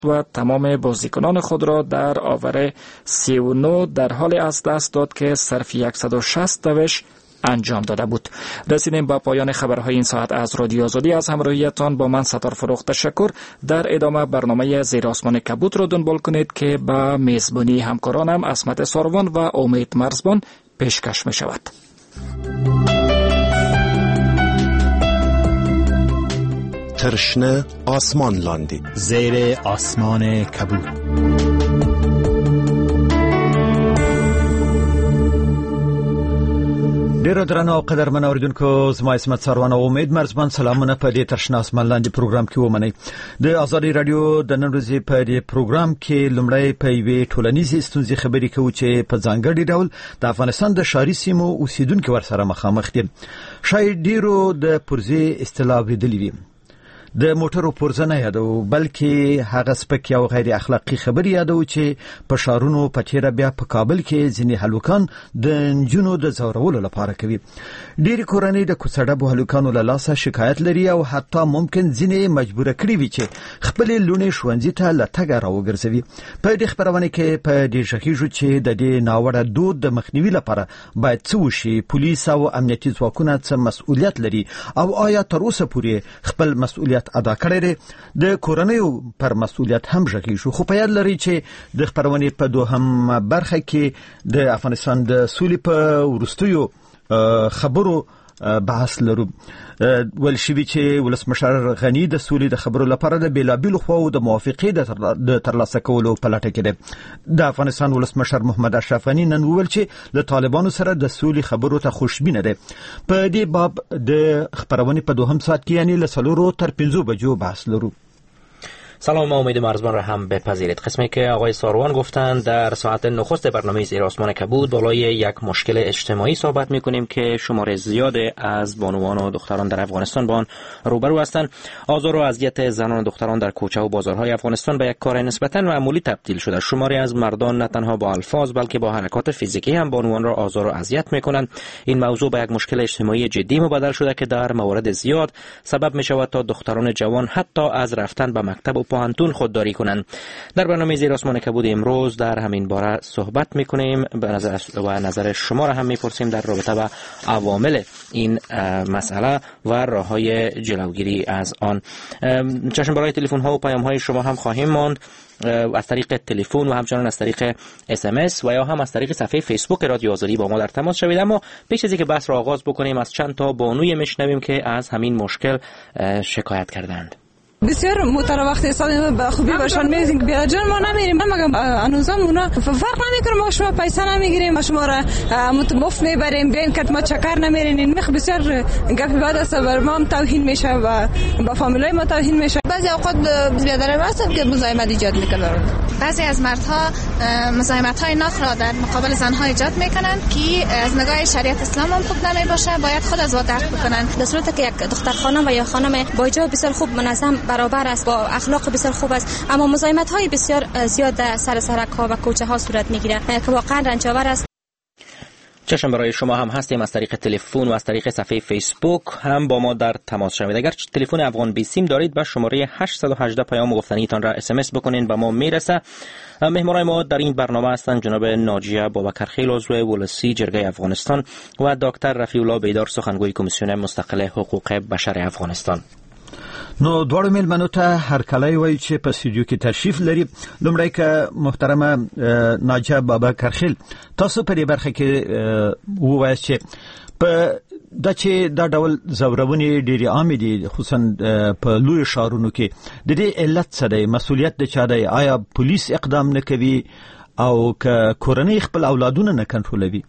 و تمام بازیکنان خود را در آور 39 در حال از دست داد که صرف 160 دوش انجام داده بود. رسیدیم به پایان خبرهای این ساعت از رادیو آزادی. از همراهیتان با من ستار فروغ تشکر. در ادامه برنامه زیر آسمان کبوت را دنبال کنید که با میزبانی همکارانم عصمت ساروان و امید مرزبان پیشکش می شود. ترشنه آسمان لاندی زیر آسمان کبوت. ډیر درنو او قدرمن اوریدونکو، زما عصمت ساروان او امید مرزبان سلامونه په دې ترشنه آسمان لاندې پروګرام کې ومنئ. د آزادي رادیو د نن ورځې په دې پروګرام کې لومړی په یوې ټولنیزې ستونزې خبرې کوو چې په ځانګړي ډول د افغانستان د ښاري سیمو اوسیدونکو ورسره مخامخ دي. شاید ډیرو د پرزې اصطلاح اورېدلې وي. د موټرو پرزه نه یادو، بلکې هغه سپک او غیر اخلاقی خبرې یادو چې په ښارونو په تیره بیا په کابل کې ځینې هلوکان د نجونو د ځورولو لپاره کوي. ډېری کورنۍ د کوڅه‌ډبو هلوکانو له لاسه شکایت لري او حتی ممکن ځینې مجبوره کړي وي چې خپلې لوڼې ښوونځي ته له تګه راوګرځوي. په دې خپرونه کې په دې غږیږو چې د دې ناوړه دود د مخنیوي لپاره باید څه وشي، پولیس او امنیتي ځواکونه څه مسؤلیت لري او آیا تر اوسه پورې خپل مسؤلیت ادا کړی دی. د کورنیو پر مسؤلیت هم غږیږو. خو په یاد لري چې د خپرونې په دوهم برخه کې د افغانستان د سولې په وروستیو خبرو بحث لرو. ول شوی چې ولسمشر غنی د سولې د خبرو لپاره د بیلابیلو خواو د موافقې د ترلاسه کولو په لټه کې دی. د افغانستان ولسمشر محمد اشرف غنی نن وویل چې له طالبانو سره د سولې خبرو ته خوشبینه دی. په دې باب د خبرونې په دوهم ساعت کې یعنی له 4 تر 5 بجو بحث لرو. سلام، امید مرزبان را هم بپذیرید. قسمی که آقای ساروان گفتند در ساعت نخست برنامه زیر آسمان کبود بالای یک مشکل اجتماعی صحبت میکنیم که شمار زیاد از بانوان و دختران در افغانستان با آن روبرو هستند. آزار و اذیت زنان و دختران در کوچه و بازارهای افغانستان به یک کار نسبتاً معمولی تبدیل شده. شماری از مردان نه تنها با الفاظ بلکه با حرکات فیزیکی هم بانوان را آزار و اذیت میکنند. این موضوع به یک مشکل اجتماعی جدی مبدل شده که در موارد زیاد سبب میشود تا دختران جوان حتی از رفتن به مکتب و پوهنتون خودداری کنند. در برنامه زیر آسمان کبود امروز در همین باره صحبت میکنیم و نظر شما را هم میپرسیم در رابطه با عوامل این مسئله و راههای جلوگیری از آن. چشم برای تلفن ها و پیام های شما هم خواهیم ماند از طریق تلفن و همچنان از طریق SMS و یا هم از طریق صفحه فیسبوک رادیو آزادی با ما در تماس شوید. اما پیش از اینکه بحث را آغاز بکنیم از چند تا بانوی میشنویم که از همین مشکل شکایت کردند. بسیار موتر وقتی حساب به خوبی باشن میگیم بیا جان ما نمیریم، مگم انوزام اونا فرق نمیکنه، ما شما پیسه نمیگیریم، ما شما را مفت میبریم، بیاین که ما چکر نمیرین. بسیار گپی بعد است بر ما هم توهین میشه و با فامیلای ما توهین میشه. بعضی اوقات بیادر هستن که مزاحمت ایجاد میکنن. بعضی از مردها مزاحمت‌های ناف را در مقابل زنها ایجاد میکنن که از نگاه شریعت اسلام هم خوب نمیباشه، باید خود از وادار بکنن. در صورتی که یک دختر خانم و یا خانم با حجاب بسیار خوب منظم برابر است، با اخلاق بسیار خوب است، اما مزاحمت‌های بسیار زیاد سر سرک‌ها و کوچه‌ها صورت میگیره که واقعا رنج‌آور است. چشم برای شما هم هستیم. از طریق تلفن و از طریق صفحه فیسبوک هم با ما در تماس شوید. اگر تلفن افغان بی سیم دارید با شماره 818 پیام گفتنیتان را SMS بکنین به ما میرسه. مهمانای ما در این برنامه هستند جناب ناجیه بابکرخیل عضو ولسی جرگه افغانستان و دکتر رفیع الله بیدار سخنگوی کمیسیون مستقل حقوق بشر افغانستان. نو دوړو میلمنو ته هر کله وایي چې په استودیو کې تشریف لري. لومړی که محترمه ناجیه بابکرخیل تاسو په دې برخه کې ووایاست چې په دا ډول زورونې ډېرې عامې دي خصوصا په لوی ښارونو کې. د دې علت څه دی؟ مسؤلیت د چا دی؟ آیا پولیس اقدام نه کوي او که کورنۍ خپل اولادونه نه کنټرولوي؟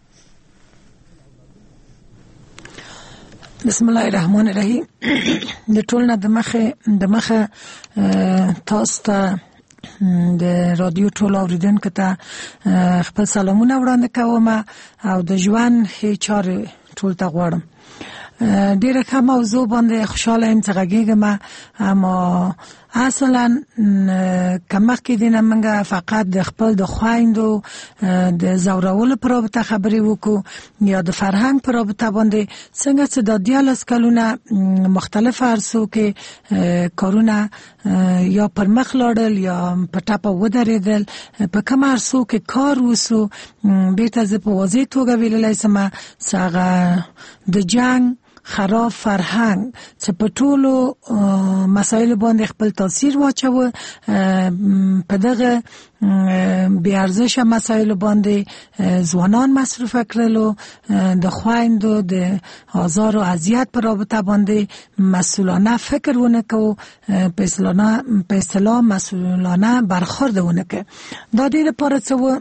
بسم الله الرحمن الرحیم. د ټولنه د مخه تاسو ته د رادیو ټول اوریدونکو ته خپل سلامونه وړاندې کوم او د ژوند هیچار ټول ته غواړم. ډیره کوم موضوع باندې خوشاله یم چې غږیږم، اما اصلا کمخ کې دینه منګه فقط د خپل د خويندو د زورول پر رابطه خبرې وکړو یا د فرهنګ پر رابطه باندې څنګه چې د دیالس کلونه مختلف ارسو کې کارونه یا پر مخ لاړل یا په ټاپه ودرېدل په کوم ارسو کې کار وسو بیرته ز په واضح توګه ویلای سم څنګه د جنگ خراب فرهنګ چې په ټولو مسایل باندې خپل تاثیر واچو په دغه بی ارزش مسایل باندې ځوانان مصرف کړلو د خويندو د آزار او اذیت پر رابطه باندې مسئولانه فکر ونکو په اصطلاح مسئولانه برخورد ونکو دا ډیره لپاره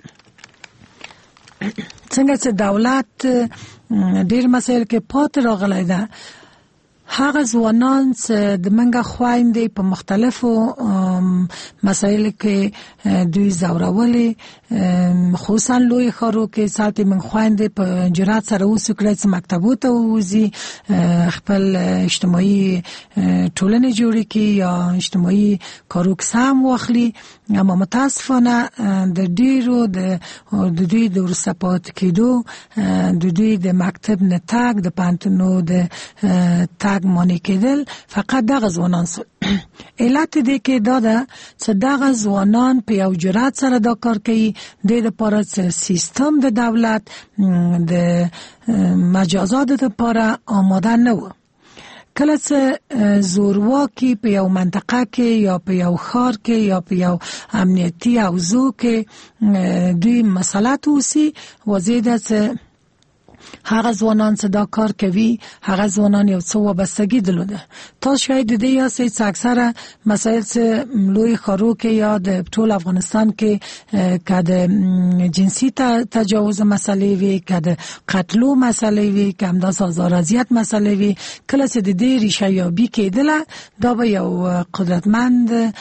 څنګه چې دولت ډیر مسایل کې پات راغلی ده هغه ځوانان چې د منګه خويندې په مختلفو مسایل کې دوی زورولې خصوصا لوی خارو کې ساتي من خويندې په جرأت سره وسکړي چې مکتبو ته وځي خپل اجتماعي ټولنې جوړې کې یا اجتماعي کارو کې سم واخلي اما متاسفانه د ډیرو د دوی د ورسپات کېدو د دوی د مکتب نه تاګ د پانتونو د تاګ مونږ کېدل فقط دغه ځوانان علت دې کې دا ده چې دغه ځوانان په یو جرأت سره دا کار کوي د لپاره چې سیستم د دولت د مجازات لپاره آماده نه و کله چې زورواکي په یو منطقه کې یا په یو ښار کې یا په یو امنیتي اوضاع کې دوی مسلط اوسي وزیده چې هغه ځوانان چې دا کار کوي هغه ځوانان یو څه وابستګي درلوده تا شاید د دې یاسې اکثره مسایل چې لوی خارو کې یا د ټول افغانستان کې کده جنسي تجاوز مسلې وي کده قتلو مسلې وي کم د آزار اذیت مسلې وي کله چې د دې ریشه یابي کېدله دا به یو قدرتمند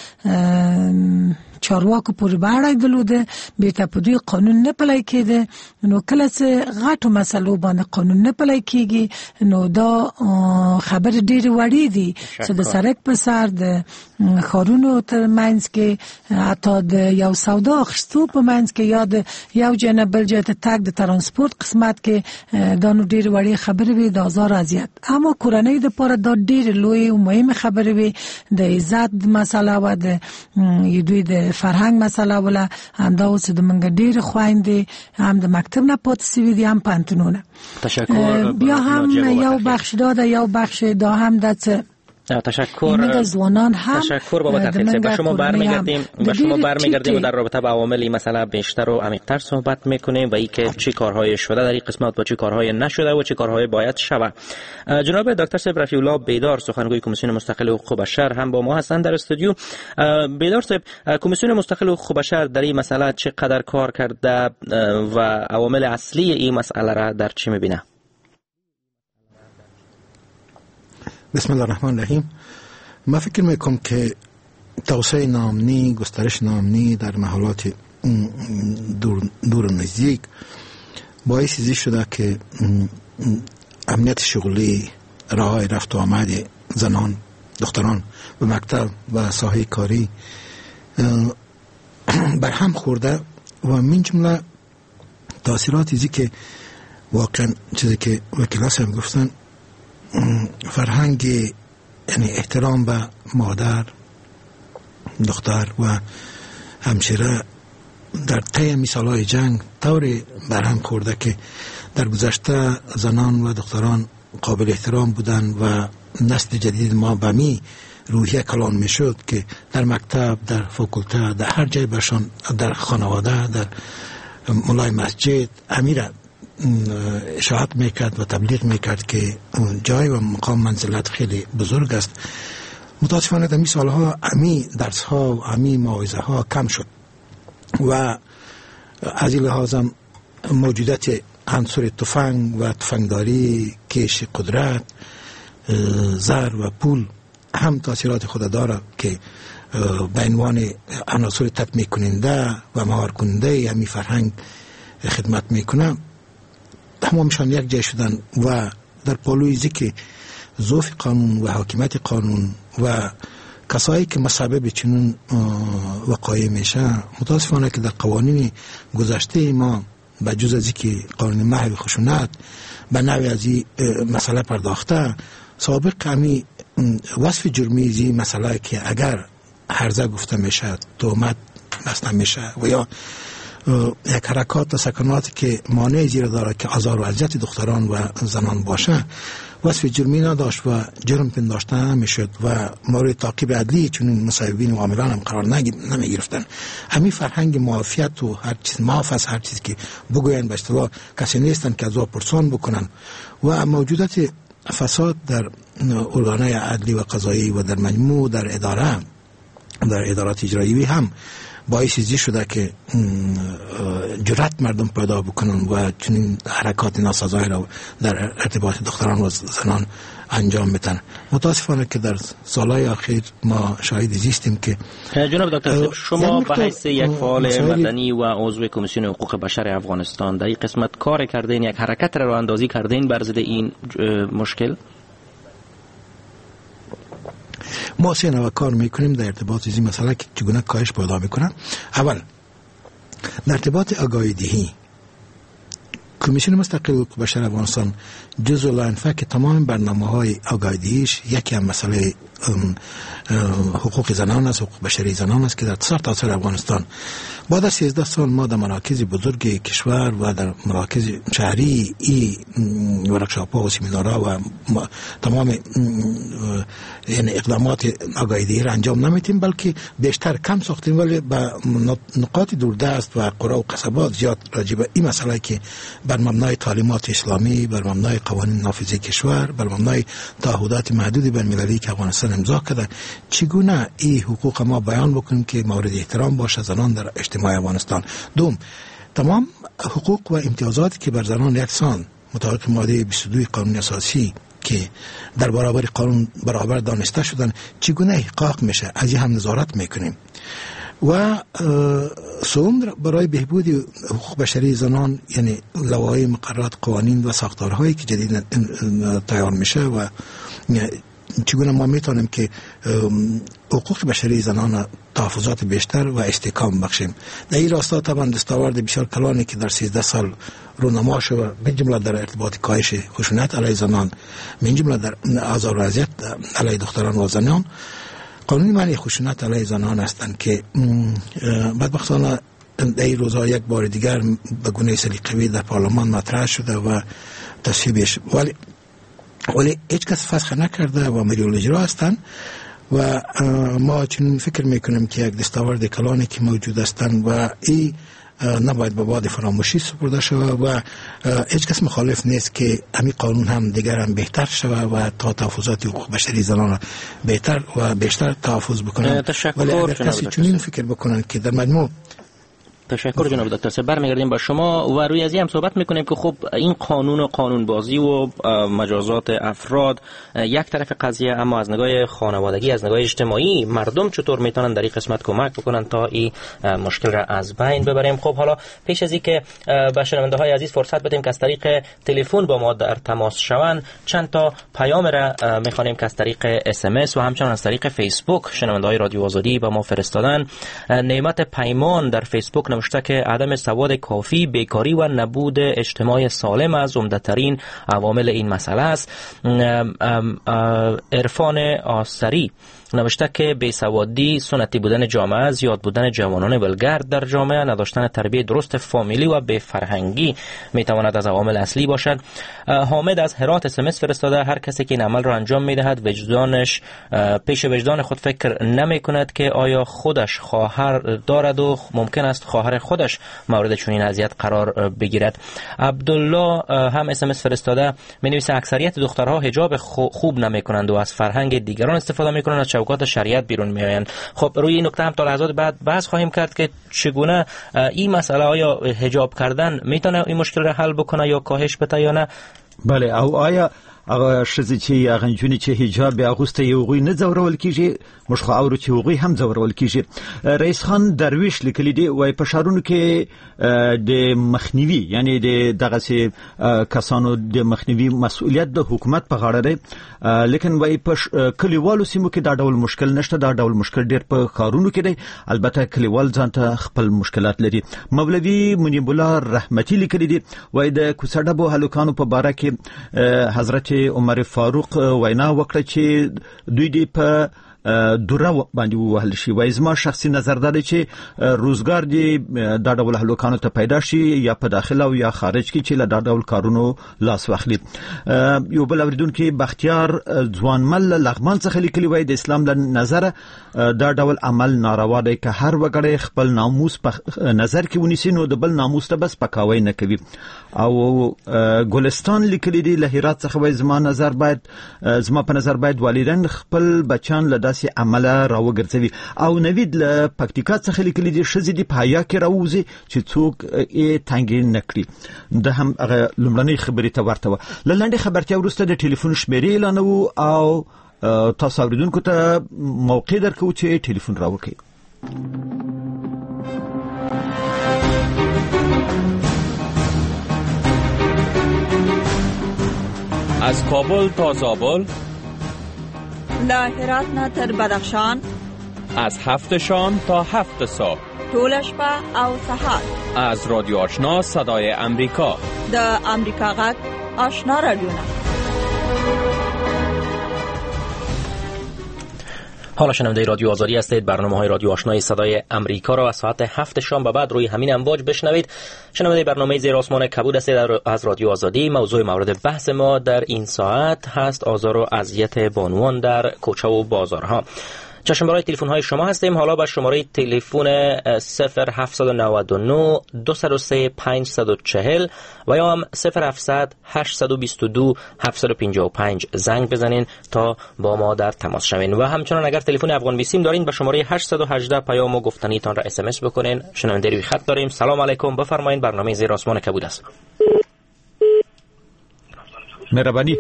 چارواکو پورې باندې دلوده بیرته په دوی قانون نه پلی کېده نو کله چې غټو مسلو باندې قانون نه پلی کېږي نو دا خبر ډېر وړي دي چې د سړک په سر د خارونو تر منځ کې حتی د یو سودا اخیستو په منځ کې یا د یو جنه بل جهه ته تګ د ترانسپورت قسمت کې دا نو ډېر وړي خبرې وي د آزار اذیت اما کورنۍ د پاره دا ډېر لوی او مهمه خبرې وي د عزت مسله و د دوی د فرهنګ مسله ولا همدا اوس د منګ ډېر خويندې هم د مکتب نه پاتې سوي دي هم پانتونونه تشکر بیا هم یو بخش دا یو بخش دا هم د تشکر بابا تفصیل به شما برمیگردیم و در رابطه با عوامل این مسئله بیشتر و عمیق‌تر صحبت میکنیم و اینکه چه کارهای شده در این قسمت و چه کارهای نشده و چه کارهای باید شود. جناب دکتر صاحب رفیع الله بیدار سخنگوی کمیسیون مستقل حقوق بشر هم با ما هستند در استودیو. بیدار صاحب کمیسیون مستقل حقوق بشر در این مسئله چقدر کار کرده و عوامل اصلی این مسئله را در چی میبینه؟ بسم الله الرحمن الرحیم. من فکر میکنم که توسعه ناامنی، گسترش ناامنی در محلات دور و نزدیک باعث زی شده که امنیت شغلی، راه رفت و آمد زنان، دختران به مکتب و ساحه کاری برهم خورده و من جمله تاثیرات زی که واقعا چیزی که وکیل هم گفتن فرهنگ یعنی احترام به مادر، دختر و همشیره در طی مثالهای جنگ طوری برهم خورده که در گذشته زنان و دختران قابل احترام بودن و نسل جدید ما به می روحیه کلان می شد که در مکتب، در فاکولته، در هر جای برشان، در خانواده، در مولای مسجد امیره اشاعت میکرد و تبلیغ میکرد که جای و مقام منزلت خیلی بزرگ است. متاسفانه در این سالها امی درس ها و امی موعظه ها کم شد و از این لحاظ موجودیت عنصر تفنگ و تفنگداری، کش قدرت، زر و پول هم تاثیرات خود داره که به عنوان عناصر تطمیع کننده و مهار کننده همی فرهنگ خدمت میکنه. تمامشان یک جای شدن و در پالوی که ضعف قانون و حاکمیت قانون و کسایی که مسبب چنین وقایع میشه متاسفانه که در قوانین گذشته ما به جز از که قانون محو خشونت به نوعی از این مسئله پرداخته، سابق کمی وصف جرمی زی مسئله که اگر هرزه گفته میشه، تهمت بسته میشه و یا یک حرکات و سکناتی که مانع زیر داره که آزار و اذیت دختران و زنان باشه، وصف جرمی نداشت و جرم پنداشته نمیشد و مورد تعقیب عدلی چون مصوبین و عاملان هم قرار نمی گرفتن. همین فرهنگ معافیت و هر چیز معاف از هر چیز که بگوین به اصطلاح کسی نیستن که از او پرسان بکنن و موجودات فساد در ارگانهای عدلی و قضایی و در مجموع در ادارات اجرایی هم باعث زی شده که جرأت مردم پیدا بکنن و چنین حرکات ناسزایی را در ارتباط دختران و زنان انجام بدن. متاسفانه که در سالهای اخیر ما شاهد زیستیم که جناب دکتر شما به حیث یک فعال مدنی و عضو کمیسیون حقوق بشر افغانستان در این قسمت کار کردین، یک حرکت را اندازی کردین بر ضد این مشکل؟ ما 3 نوع کار میکنیم در ارتباط این مسئله که چگونه کاهش پیدا میکنه. اول در ارتباط آگاهی دهی، کمیسیون مستقل حقوق بشر افغانستان جزء لاینفه که تمام برنامه‌های آگاهی دهیش یکی هم مسئله حقوق زنان است، حقوق بشری زنان است که در سرتاسر افغانستان بعد از 13 سال ما در مراکز بزرگ کشور و در مراکز شهری این ورکشاپ‌ها و سمینارها و تمام یعنی اقدامات آگاهی دهی را انجام نمیتیم، بلکه بیشتر کم ساختیم، ولی به نقاط دوردست و قرى و قصبات زیاد راجع به این مسئله که بر مبنای تعلیمات اسلامی، بر مبنای قوانین نافذه کشور، بر مبنای تعهدات محدود بین‌المللی که افغانستان امضا کرده، چگونه این حقوق ما بیان بکنیم که مورد احترام باشه زنان در اجتماع افغانستان. دوم، تمام حقوق و امتیازاتی که بر زنان یکسان مطابق ماده 22 قانون اساسی که در برابر قانون برابر دانسته شدن چگونه احقاق میشه، از این هم نظارت میکنیم. و سوم، برای بهبود حقوق بشری زنان یعنی لوایح، مقررات، قوانین و ساختارهایی که جدید تیار میشه و چگونه ما میتونیم که حقوق بشری زنان تحفظات بیشتر و استحکام بخشیم. در این راستا طبعا دستاورد بسیار کلانی که در 13 سال رونما شد، من جمله در ارتباط کاهش خشونت علیه زنان، من جمله در آزار و اذیت علیه دختران و زنان، قانون منع خشونت علیه زنان هستند که بدبختانه در این روزها یک بار دیگر به گونه سلیقه‌ای در پارلمان مطرح شده و تصویبش، ولی هیچ کس فسخ نکرده و مریول اجرا هستند و ما چنین فکر میکنیم که یک دستاورد کلانی که موجود هستند و این نباید به باد فراموشی سپرده شود و هیچ کس مخالف نیست که همین قانون هم دیگر هم بهتر شود و تا تحفظات حقوق بشری زنان بهتر و بیشتر تحفظ بکنند. ولی اگر کسی چنین فکر بکنند که در مجموع تشکر جناب دکتر. برمیگردیم با شما و روی از این هم صحبت میکنیم که خب این قانون و قانونبازی و مجازات افراد یک طرف قضیه، اما از نگاه خانوادگی، از نگاه اجتماعی مردم چطور میتونن در این قسمت کمک بکنن تا این مشکل را از بین ببریم. خب حالا پیش از این که به شنونده های عزیز فرصت بدیم که از طریق تلفن با ما در تماس شوند، چند تا پیام را میخوانیم که از طریق SMS و همچنین از طریق فیسبوک شنونده های رادیو آزادی با ما فرستادن. نعمت پیمان در فیسبوک نوشته که عدم سواد کافی، بیکاری و نبود اجتماع سالم از عمده‌ترین عوامل این مسئله است. عرفان آسری نوشته که بیسوادی سنتی بودن جامعه، زیاد بودن جوانان ولگرد در جامعه، نداشتن تربیت درست فامیلی و بی‌فرهنگی میتواند از عوامل اصلی باشد. حامد از هرات SMS فرستاده هر کسی که این عمل را انجام میدهد وجدانش پیش وجدان خود فکر نمی کند که آیا خودش خواهر دارد و ممکن است خواهر خودش مورد چنین اذیت قرار بگیرد. عبدالله هم SMS فرستاده می نویسه اکثریت دخترها حجاب خوب نمی کنند و از فرهنگ دیگران استفاده می کنند، از چوکات شریعت بیرون می آیند. خب روی این نکته هم تا لحظات بعد بحث خواهیم کرد که چگونه این مسئله آیا حجاب کردن میتونه این مشکل را حل بکنه یا کاهش بده یا نه. بله، او آیا هغه شذ چې غنجونی چې حجاب اغوسته یو غوي نه زورول کیږي مشخ اورو چې غوي هم زورول کیږي. رئیس خان درویش لیکلی دی وای په شهرونو کې د مخنیوي یعنی د دغه سي کسانو د مخنیوي مسؤلیت د حکومت په غاړه دی، لیکن وای په کلیوالو سیمو کې دا ډول مشکل نشته. دا ډول مشکل ډیر په کارونو کې دی، البته کلیوال ځانته خپل مشکلات لري. مولوی منیب الله رحمتي لیکلی دی وای د کوڅډبو هلکانو په باره کې حضرت عمر فاروق وینا وکړه چې دوی دی په دوره باندې وهل شي. وای زما شخصي نظر دا دی چې روزګار دی دا ډول هلکانو ته پیدا شي یا په داخله او یا خارج کې چې له دا ډول کارونو لاس واخلي. یو بل اوریدونکو بختیار ځوانمل لغمان څخه لیکلی وای د اسلام له نظر دا ډول عمل ناروا دی که هر وګړی خپل ناموس په نظر کې ونیسي نو د بل ناموس ته بس پکاوي نه کوي. او ګلستان لیکلی دی له هرات څخه وای زما په نظر باید والدین خپل بچان له داسې عمل راوګرځوي. او نوید له پکتیکا څخه لیکلی دی شذې دی پایا کې راوځي چې څوک یې تنګ نه کړي. د هم هغه لومړنۍ خبرې ته ورته و. لنډه خبرتیا وروسته د ټلیفون شمیرې اعلانوو او تاسو اوریدونکو ته موقع درکو چې ټلیفون راوکړي. از کابل تا زابل، له هرات نه تر بدخشان، از 7 شام تا 7 صبح، ټول شپه او سهار. از رادیو آشنا صدای امریکا، د امریکا غږ آشنا رادیو. حالا شنونده رادیو آزادی هستید. برنامه‌های رادیو آشنای صدای امریکا را از ساعت 7 شام به بعد روی همین امواج بشنوید. شنونده برنامه زیر آسمان کبود هستید از رادیو آزادی. موضوع مورد بحث ما در این ساعت هست آزار و اذیت بانوان در کوچه و بازارها. چشم برای تلفن های شما هستیم. حالا با شماره تلفن 0799 203 540 و یا هم 0700 822 755 زنگ بزنین تا با ما در تماس شوین. و همچنان اگر تلفن افغان بیسیم دارین با شماره 818 پیام و گفتنی تان را SMS بکنین. شنونده روی خط داریم. سلام علیکم، بفرمایید. برنامه زیر آسمان کبود است. مهربانی.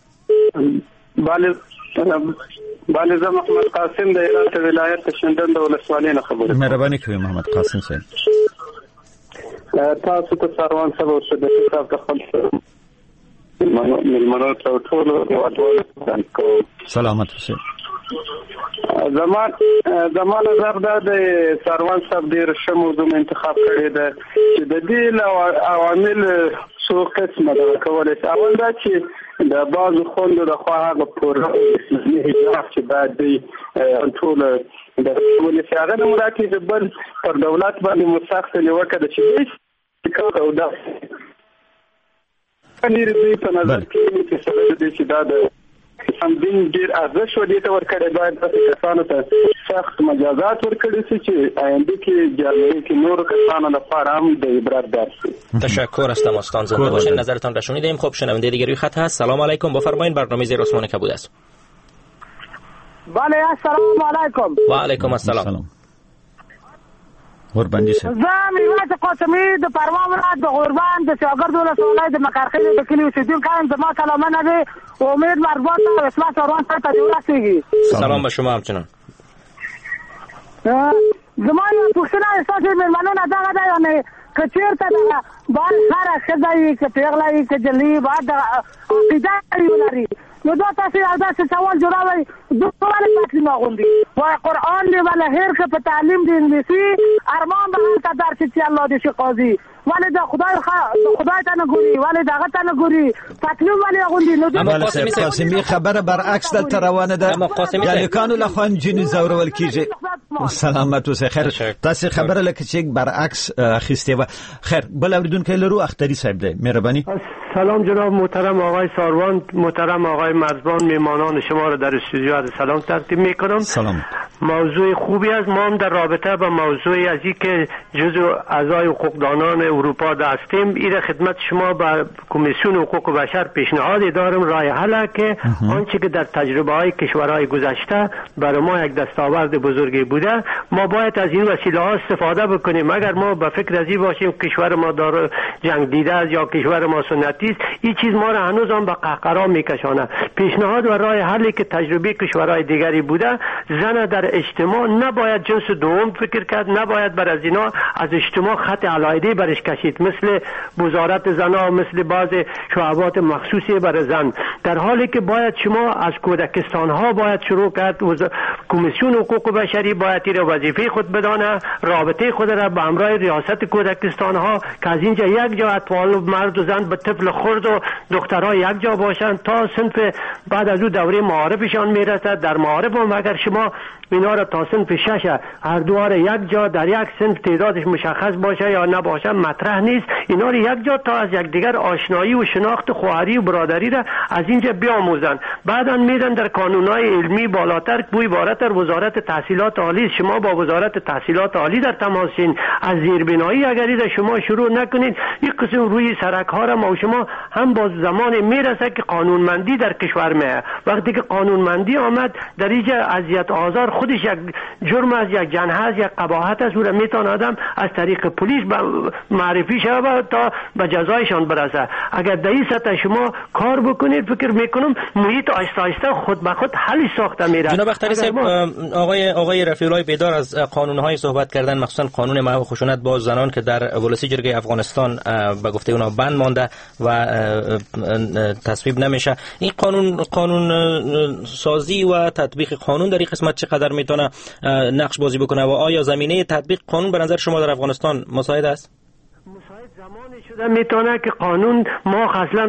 بله زه محمد قاسم د هرات ولایت شندن د ولسوالۍ نه خبرې. مهرباني کوي محمد قاسم صاحب. تاسو ته سروان صاحب او د حساب د خپل ملمنو ته ټول او سلامت اوسئ. زمان نظر دا د سروان صاحب ډیر ښه موضوع انتخاب کړی ده چې د دې عوامل څو قسمه ده کولای شي. اول دا چې د بعضو خوندو د خوا هغه پوره اسلامي حجاب چې باید دی ټول د ولې هغه نه مراد چې بل پر دولت باندې مسخت نیوکه ده چې دې کار او دا کني دې په نظر کې چې سبب دې چې دا د هم دین ډیر ارزښت ودی ته ورکړی باید د کسانو ته سخت مجازات ورکړي چې آینده کې جامعه کې نور کسانو لپاره هم د عبرت درس وي. تشکر از تماستان. زنده باشین. نظرتان را شنیدیم. خب شنونده دیگری خط هست. سلام علیکم، بفرمایید. برنامه زیر آسمان کبود است. بله السلام علیکم. و علیکم السلام. قربان شي. زه میوه قاسمی د پروا ولایت د قربان د شاګرد ولسوالۍ د مکرخیل د کلی اوسیدونکو یم. زما سلامونه دی. امید مربوط او اسمت روان ته ورسیږي. سلام به شما همچنان. زما یو پوښتنه اساسي مېلمنو نه دغه ده، یعنې که چېرته باید هره ښځه وي که پیغله وي که جلۍ باید عقیده ولري، نو دا تاسو یو داسې سوال جوړوئ دوی ولې تعلیم اغوندي؟ وایي قرآن دې وله هیر که په تعلیم د انګلیسي ارمان به هلته درشي چې الله دې شي قاضي. ولې د خدای ته نه ګوري، ولې د هغه ته نه ګوري، تعلیم ولې اغوندي؟ نو قاسمي خبره برعکس دلته روانه ده. یعنې کانو له خوا نجونې ځورول کېږي. سلامت اوسئ. خیر تاسې خبره لکه چې برعکس اخیستې وه. خیر بل اورېدونکی لرو. اختری صاحب دی. مهرباني. سلام جناب محترم آقای ساروان، محترم آقای مرزبان، میهمانان شما را در استودیو عرض سلام تقدیم میکنم. سلام. موضوع خوبی است. ما هم در رابطه با موضوع از این که جزء اعضای حقوقدانان اروپا هستیم، این خدمت شما به کمیسیون حقوق بشر پیشنهاد دارم راه حل که آنچه که در تجربه های کشورهای گذشته برای ما یک دستاورد بزرگی بوده، ما باید از این وسیله ها استفاده بکنیم. اگر ما به فکر از این باشیم کشور ما داره جنگ دیده است یا کشور ما سنتی است، این چیز ما را هنوز هم به قهقرا میکشانه. پیشنهاد و راه حلی که تجربه کشورهای دیگری بوده، زن در اجتماع نباید جنس دوم فکر کرد، نباید بر از اینا از اجتماع خط علایده برش کشید، مثل وزارت زنا، مثل بعض شعبات مخصوصی برای زن، در حالی که باید شما از کودکستان ها باید شروع کرد. کمیسیون حقوق بشری باید این وظیفه خود بدانه، رابطه خود را به همراه ریاست کودکستان ها که از اینجا یک جا اطفال و مرد و زن به طفل خرد و دخترها یک جا باشند تا صنف بعد از او دوره معارفشان میرسد. در معارف هم اگر شما اینا را تا صنف 6 هر دوار یک جا در یک صنف تعدادش مشخص باشه یا نباشه مطرح نیست. اینا را یک جا تا از یکدیگر آشنایی و شناخت خواهری و برادری را از اینجا بیاموزن. بعدا میدن در قانونهای علمی بالاتر بوی عبارت در وزارت تحصیلات عالی، شما با وزارت تحصیلات عالی در تماسین. از زیربنایی اگر شما شروع نکنید یک قسم روی سرک ها را ما شما هم با زمان میرسه که قانونمندی در کشور میه. وقتی که قانونمندی آمد در اینجا اذیت آزار خودش یک جرم است، یک جنحه است، یک قباحت است، او را میتونه آدم از طریق پلیس معرفی شود تا به جزایشان برسه. اگر در این سطح شما کار بکنید فکر میکنم محیط آهسته آهسته خود به خود حل ساخته میره. جناب اختری صاحب، آقای رفیع‌الله بیدار از قانون‌های صحبت کردن، مخصوصا قانون محو خشونت با زنان که در ولسی جرگه افغانستان به گفته اونا بند مانده و تصویب نمیشه. این قانون سازی و تطبیق قانون در این قسمت چقدر میتونه نقش بازی بکنه و آیا زمینه تطبیق قانون به نظر شما در افغانستان مساعد است؟ زمانی شده میتونه که قانون ما اصلا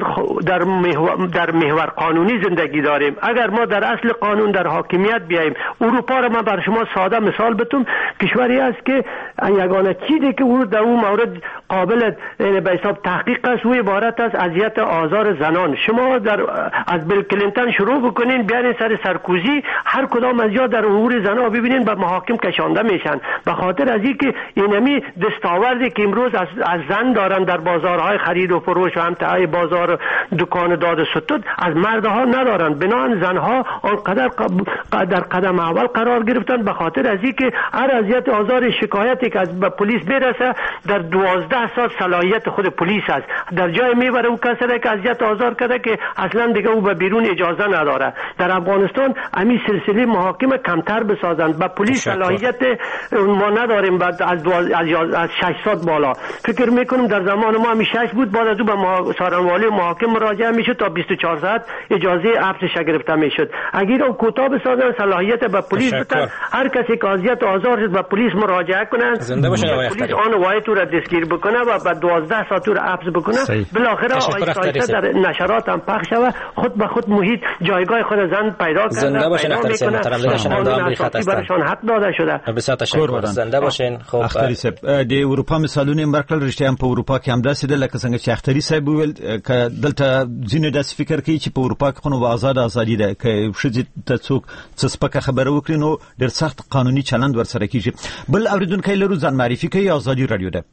در محور قانونی زندگی داریم. اگر ما در اصل قانون در حاکمیت بیاییم، اروپا را من بر شما ساده مثال بتونم، کشوری است که یگانه چیزی که او در اون مورد قابل به حساب تحقیق است و عبارت است اذیت آزار زنان. شما از بیل کلینتون شروع بکنین بیارین سر سرکوزی، هر کدام از یا در امور زنان ببینین به محاکم کشانده میشن به خاطر از اینکه اینمی دستاوردی که امروز از زن دارن در بازارهای خرید و فروش و همتای بازار دکان داد ستود از مردها ندارن. بنابراین زنها آنقدر در قدم اول قرار گرفتن به خاطر از اینکه هر اذیت آزار شکایتی که از به پلیس برسه در 12 ساعت صلاحیت خود پلیس است. در جای میبره او کسی که اذیت آزار کرده که اصلا دیگه او به بیرون اجازه نداره. در افغانستان همین سلسله محاکم کمتر بسازند. با پلیس صلاحیت ما نداریم بعد از 6 ساعت بالا. فکر میکنم در زمان ما همی 6 بود، بعد از او به سارنوالی محاکم مراجعه میشد تا 24 ساعت اجازه حبسش گرفته میشد. اگر او کوتاه بسازن صلاحیت به پلیس بدن، هر کسی که اذیت آزار شد به پلیس مراجعه کنن، پلیس آن وایت رو دستگیر بکنه و بعد 12 ساعت رو حبس بکنه. بالاخره آیسته در نشرات هم پخش شود، خود به خود محیط جایگاه خود زن پیدا کرده. زنده باشین اختری صاحب محترم، داشتن هم خط هستن برشان حق داده شده. بسیار تشکر، زنده باشین. خب اختری صاحب د اروپا مثالونه مرکل رښتیا هم په اروپا کې هم داسې ده لکه څنګه چې اختری صاحب ویل ک دلته ځینې داسې فکر کوي چې په اروپا کې خو نو ازادي ده که ښځې ته څوک څه سپکه خبره وکړي نو ډېر سخت قانوني چلند ورسره کیږي. بل اوریدونکی لرو ځان معرفي کوي ازادي رادیو ده.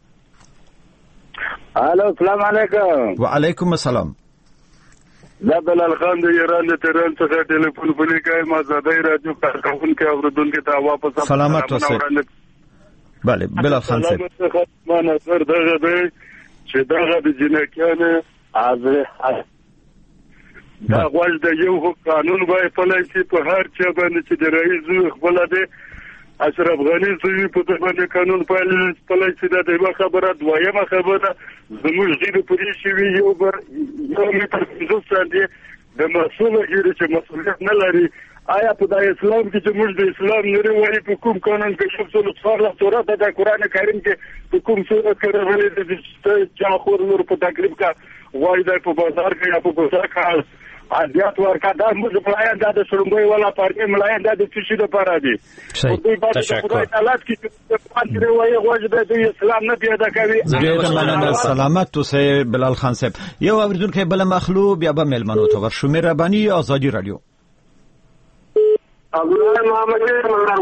الو السلام علیکم. وعلیکم السلام. دا بلال خان د ایران د تهران څخه ټلیفون بلی کوي. ما زادای رادیو کارکونکو اوریدونکو ته واپس سلامت اوسئ. بله بلال خان صاحب ما نظر دغه دی چې دغه د جنکیانو از دا غوړ د یو قانون وای په لای په هر چا باندې چې د رئیس خپل دی اشرف غنی زوی په دغه باندې قانون په لای چې د دغه خبره دویمه خبره زموږ د پولیس وی یو متر 50 سانتي د مسؤل غیر چې مسؤلیت نه لري. آیا په د اسلام کې چې موږ د اسلام نری وایي په کوم قانون کې چې څو څوار سورات د قران کریم کې په کوم سورات کې راغلي د چا خور نور په تقریب کا وایي د په بازار کې یا په بازار کې اذیت ورکا دا موږ ملایان د شړمبوي ولا پارټي ملایان د څه د پاره دي. تشکر. حالات کې په پاتې وایي غوږ د اسلام نه پیدا کوي. ډېر مننه. سلامت اوسئ بلال خان صاحب. یو اوریدونکی بل مخلو بیا به ملمنو ته ورشو. مهرباني ازادي رادیو.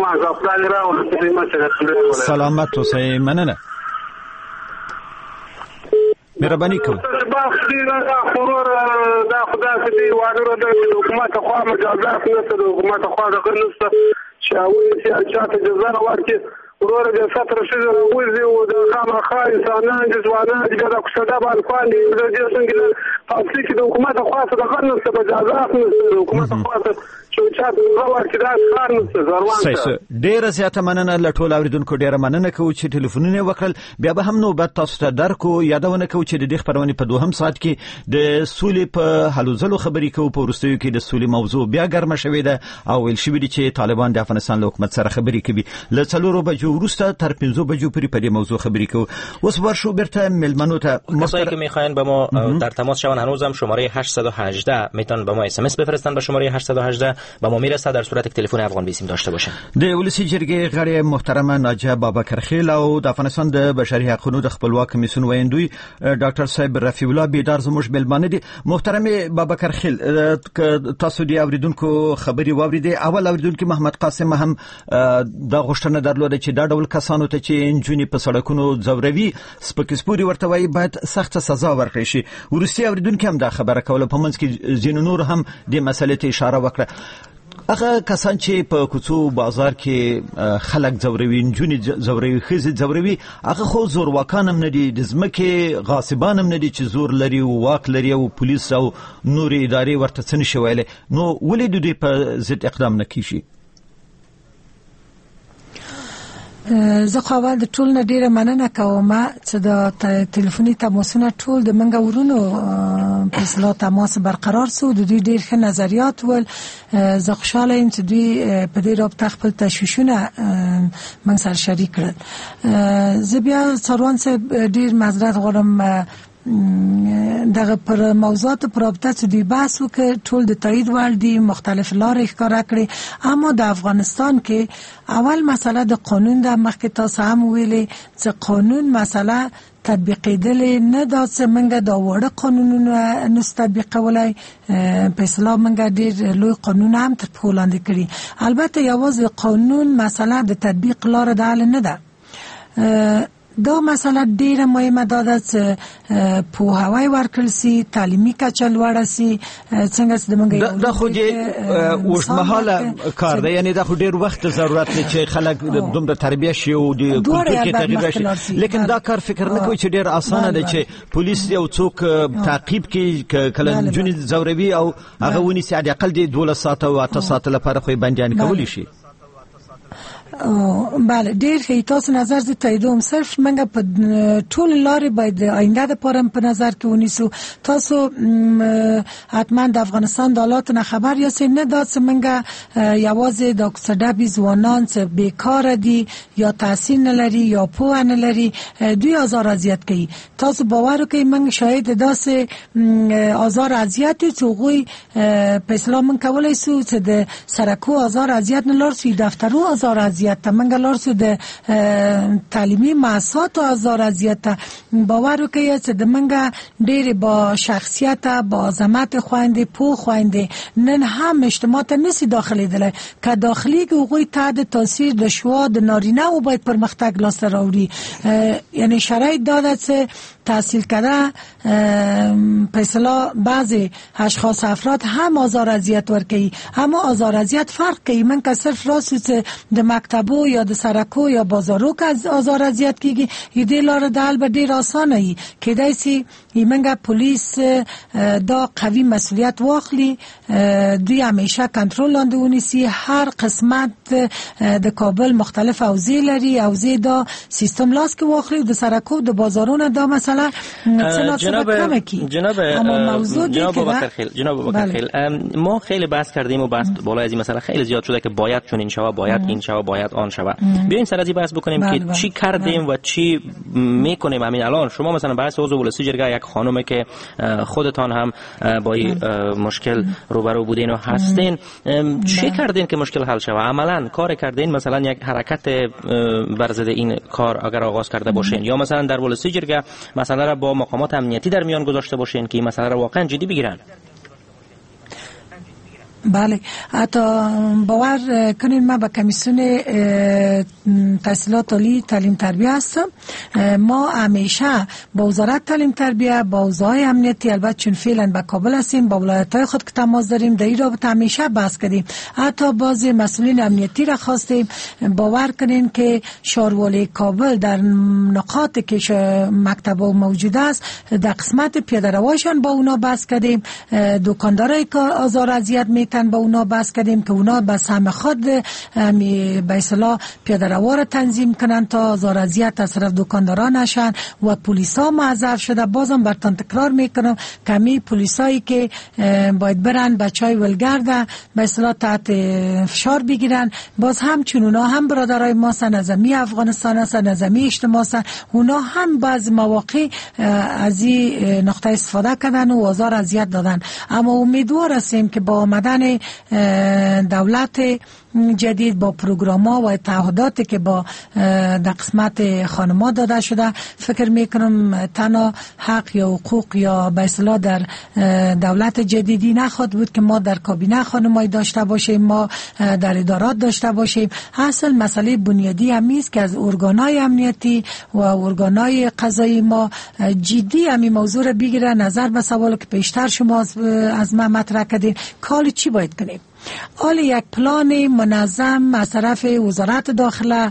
محمد سلامت اوسئ. مننه. مهرباني کوم دا خورور دا خدا دې وانه د حکومت خوا مجازات نه د حکومت خوا د قانون شاوي سیاست جزاء ورکړي ورور د فتره شزه وزي او د خامخا انسانان د ځوانان د کوڅه بالکان دي د دې څنګه تاسو چې د حکومت خوا د قانون څخه مجازات نه د حکومت خوا چې چا د ورکړي دا کار نه ضروري ډیر زیاته مننه لټول اوریدونکو ډیر مننه کوم چې ټلیفونونه وکړل بیا به هم نوبت تاسو ته درکو یادونه کوم چې د دې خبرونه په دوهم ساعت کې د سولې په حلو ځلو خبرې کوو په ورستیو کې د سولې موضوع بیا ګرمه شوې ده او ویل شوی دی چې طالبان د افغانستان له حکومت سره خبرې کوي ل 4 بجو وروسته تر 5 بجو پورې په دې موضوع خبرې کوو اوس ورشو برته ملمنو ته کسایی که میخواین با ما در تماس شون هنوزم شماره 818 میتونن با ما اس ام اس بفرستن به شماره 818 با ما میرسه در صورت تلفن افغان بیسیم داشته باشن. د ولسی جرګې غړي محترم ناجیه بابکرخیل او د افغانستان د بشري حقوقو د خپلواک کمیسیون ویندوی ډاکټر صاحب رفیع الله بیدار زموږ بلبانه دي. محترم بابکرخیل تاسو دی اوریدونکو خبري واوریدي اول اوریدونکو محمد قاسم هم د غوښتنه درلوده چې دا ډول کسانو ته چې انجونی په سړکونو ځوروي سپکسپوري ورته وای باید سخت سزا ورکړي شي. ورسي اوریدونکو هم دا خبره کوله په منځ کې زین نور هم د مسلې ته اشاره وکړه. هغه کسان چې په کوڅو بازار کې خلک ځوروي انجونی ځوروي خزي ځوروي هغه خو زور واکانم نه دي د ځمکې غاصبانم نه دي چې زور لري او واک لري او پولیس او نور ادارې ورته څه نشي ویلي نو ولې دوی په ضد اقدام نه کیږي؟ زه خو اول د ټول نه ډیره مننه کوم چې د ټلیفوني تماسونه ټول د منګه ورونو په اصطلاح تماس برقرار سو د دوی ډیر ښه نظریات ول زه خوشاله یم چې دوی په دې رابطه خپل تشویشونه من سره شریک کړل. زه بیا څاروان څخه ډیر معذرت غواړم دغه پر موضوعات پر رابطه چې دی بحث وکړ ټول د تایید وړ دي مختلف لارې ښکارا کړې اما د افغانستان کې اول مسله د قانون د مخکې تاسو هم ویلي چې قانون مسله تطبیقېدل نه دا چې منګه دا وړه قانونونه نه تطبیقولای په اصطلاح منګه ډېر لوی قانون هم تر پښو لاندې کړي. البته یوازې قانون مسله د تطبیق لار د حل نه ده. دا مسله ډیره مهمه ده چې پوهاوی ورکړل سي تعلیمي کچه لوړه سي څنګه چې موږ دا خو دې اوسمهاله کار دی یعنی دا خو ډیر وخت ضرورت دی چې خلک دومره تربیه شي او د کلتور کې تغییر شي لیکن دا کار فکر نه کوي چې ډیر اسانه دی چې پولیس یو څوک تعقیب کوي کله جونی زوروي او هغه ونی سي د اقل دی 12 ساعت او 8 ساعت لپاره خو بنديان کولی شي. بله ډیر ښه تاسو نظر زه تاییدوم صرف منګه په ټول لارې باید آینده لپاره په نظر کې ونیسو. تاسو حتما د افغانستان د حالاتو نه خبر یاست نه دا چې منګه یوازې د کوڅه‌ډبي ځوانان چې بیکاره دي یا تحصیل نه لري یا پوهه نه لري دوی آزار اذیت کوي. تاسو باور وکړئ من شاهد داسې آزار اذیت چې هغوی په اسلام من کولای سو چې د سرکو آزار اذیت نه لارسي دفترو آزار اذیت منګه لارسو د تعلیمي مؤسساتو آزار اذیت باور وکړئ چې د منګه ډېر با شخصیت با عظمت خويندې پو خويندې نن هم اجتماع ته نسی داخلي دي که داخلي هغوی تحت تاثیر د شوا د نارینه او باید پرمختګ لاس راوړي. یعنی شرایط داده چې تحصیل کرده په اصطلاح بعضی اشخاص افراد هم آزار اذیت ورکوي اما آزار اذیت فرق کوي. من که صرف راسو چې د مکتبو یا د سرکو یا بازارو که آزار اذیت کیږي دې لار د حل به ډیر اسانه وي. کېدای شي منګه پولیس دا قوي مسؤلیت واخلي دوی همیشه کنټرول لاندې ونیسي. هر قسمت د کابل مختلف حوزې لري حوزې دا سیستم لاس کې واخلي د سرکو د بازارونو دا مسئله جناب بابکرخیل ما خیلی بحث کردیم و بحث بالای از این مسئله خیلی زیاد شده که باید چون این شوا باید این شوا باید آن شوا. بیاین سر از این بحث بکنیم که چی کردیم و چی میکنیم همین الان. شما مثلا بحث عضو ولسی جرگه یک خانومه که خودتان هم با این مشکل روبرو بودین و هستین چی کردین که مشکل حل شود؟ عملا کار کردین مثلا یک حرکت بر ضد این کار اگر آغاز کرده باشین یا مثلا در ولسی جرگه مسئله را با مقامات امنیتی در میان گذاشته باشین که این مسئله را واقعا جدی بگیرن؟ بله، حتی باور کنین من با کمیسیون تحصیلات عالی تعلیم تربیه هستم. ما همیشه با وزارت تعلیم تربیه، با حوزه‌های امنیتی، البته چون فعلا با کابل هستیم، با ولایت‌های خود که تماس داریم، در این رابطه همیشه بحث کردیم. حتی بعضی مسئولین امنیتی را خواستیم. باور کنین که شهروالی کابل در نقاطی که مکتب موجود است در قسمت پیاده رواشان با اونا بحث کردیم. دکاندارای که آزار اذیت میتن با اونا بحث کردیم که اونا به سهم خود به اصطلاح پیاده رو را تنظیم کنن تا آزار اذیت از طرف دکانداران نشن و پلیسا معذب شده. بازم برتون تکرار میکنم کمی پلیسایی که باید برن بچهای ولگرد به اصطلاح تحت فشار بگیرن، باز هم چون اونا هم برادرای ما هستن، از افغانستان هستن، از اجتماع هستن، اونا هم بعض مواقع از این نقطه استفاده کردن و آزار اذیت دادن. اما امیدوار هستیم که با آمدن دولت جدید، با پروگرام‌ها و تعهداتی که با در قسمت خانم‌ها داده شده، فکر میکنم تنها حق یا حقوق یا به اصطلاح در دولت جدیدی نخواهد بود که ما در کابینه خانم‌های داشته باشیم، ما در ادارات داشته باشیم. اصل مسئله بنیادی همی است که از ارگان‌های امنیتی و ارگان‌های قضایی ما جدی همین موضوع را بگیره. نظر به سوالی که پیشتر شما از من مطرح کردین، کار چی باید کنیم؟ حال یک پلان منظم از طرف وزارت داخله،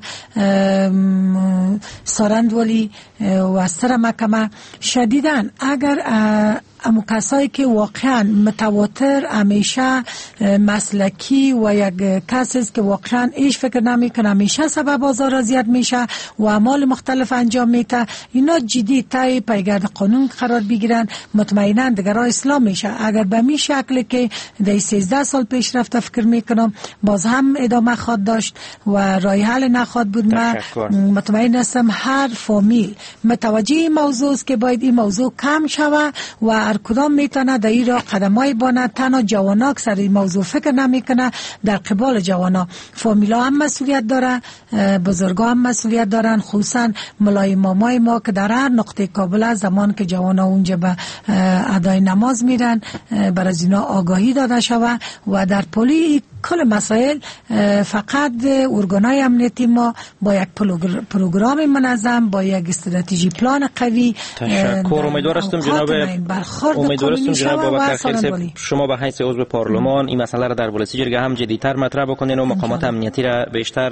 سارندولی و از طرف محکمه شدیداً اگر اما کسایی که واقعا متواتر، همیشه مسلکی و یک کسی است که واقعا هیچ فکر نمیکنه، همیشه سبب آزار اذیت میشه و اعمال مختلف انجام میده، اینا جدی تای پیگرد قانون قرار بگیرن، مطمئنا دیگر اسلام میشه. اگر به می شکل که در 13 سال پیش رفته فکر میکنم باز هم ادامه خواهد داشت و راه حل نخواهد بود. من مطمئن هستم هر فامیل متوجه این موضوع است که باید این موضوع کم شود و هر کدام میتونه در این راه قدمای بانه. تنها جوانا که سر این موضوع فکر نمیکنه، در قبال جوانا فامیلا هم مسئولیت داره، بزرگا هم مسئولیت دارن، خصوصا ملای مامای ما که در هر نقطه کابل زمان که جوانا اونجا به ادای نماز میرن بر از اینا آگاهی داده شود و در پلی کل مسائل فقط ارگان‌های امنیتی ما با یک پروگرام منظم، با یک استراتژی پلان قوی. تشکر. امیدوار هستم جناب بابکر خیلسف شما به حیث عضو پارلمان این مسئله را در ولسی جرگه هم جدی‌تر مطرح بکنین و مقامات امنیتی را بیشتر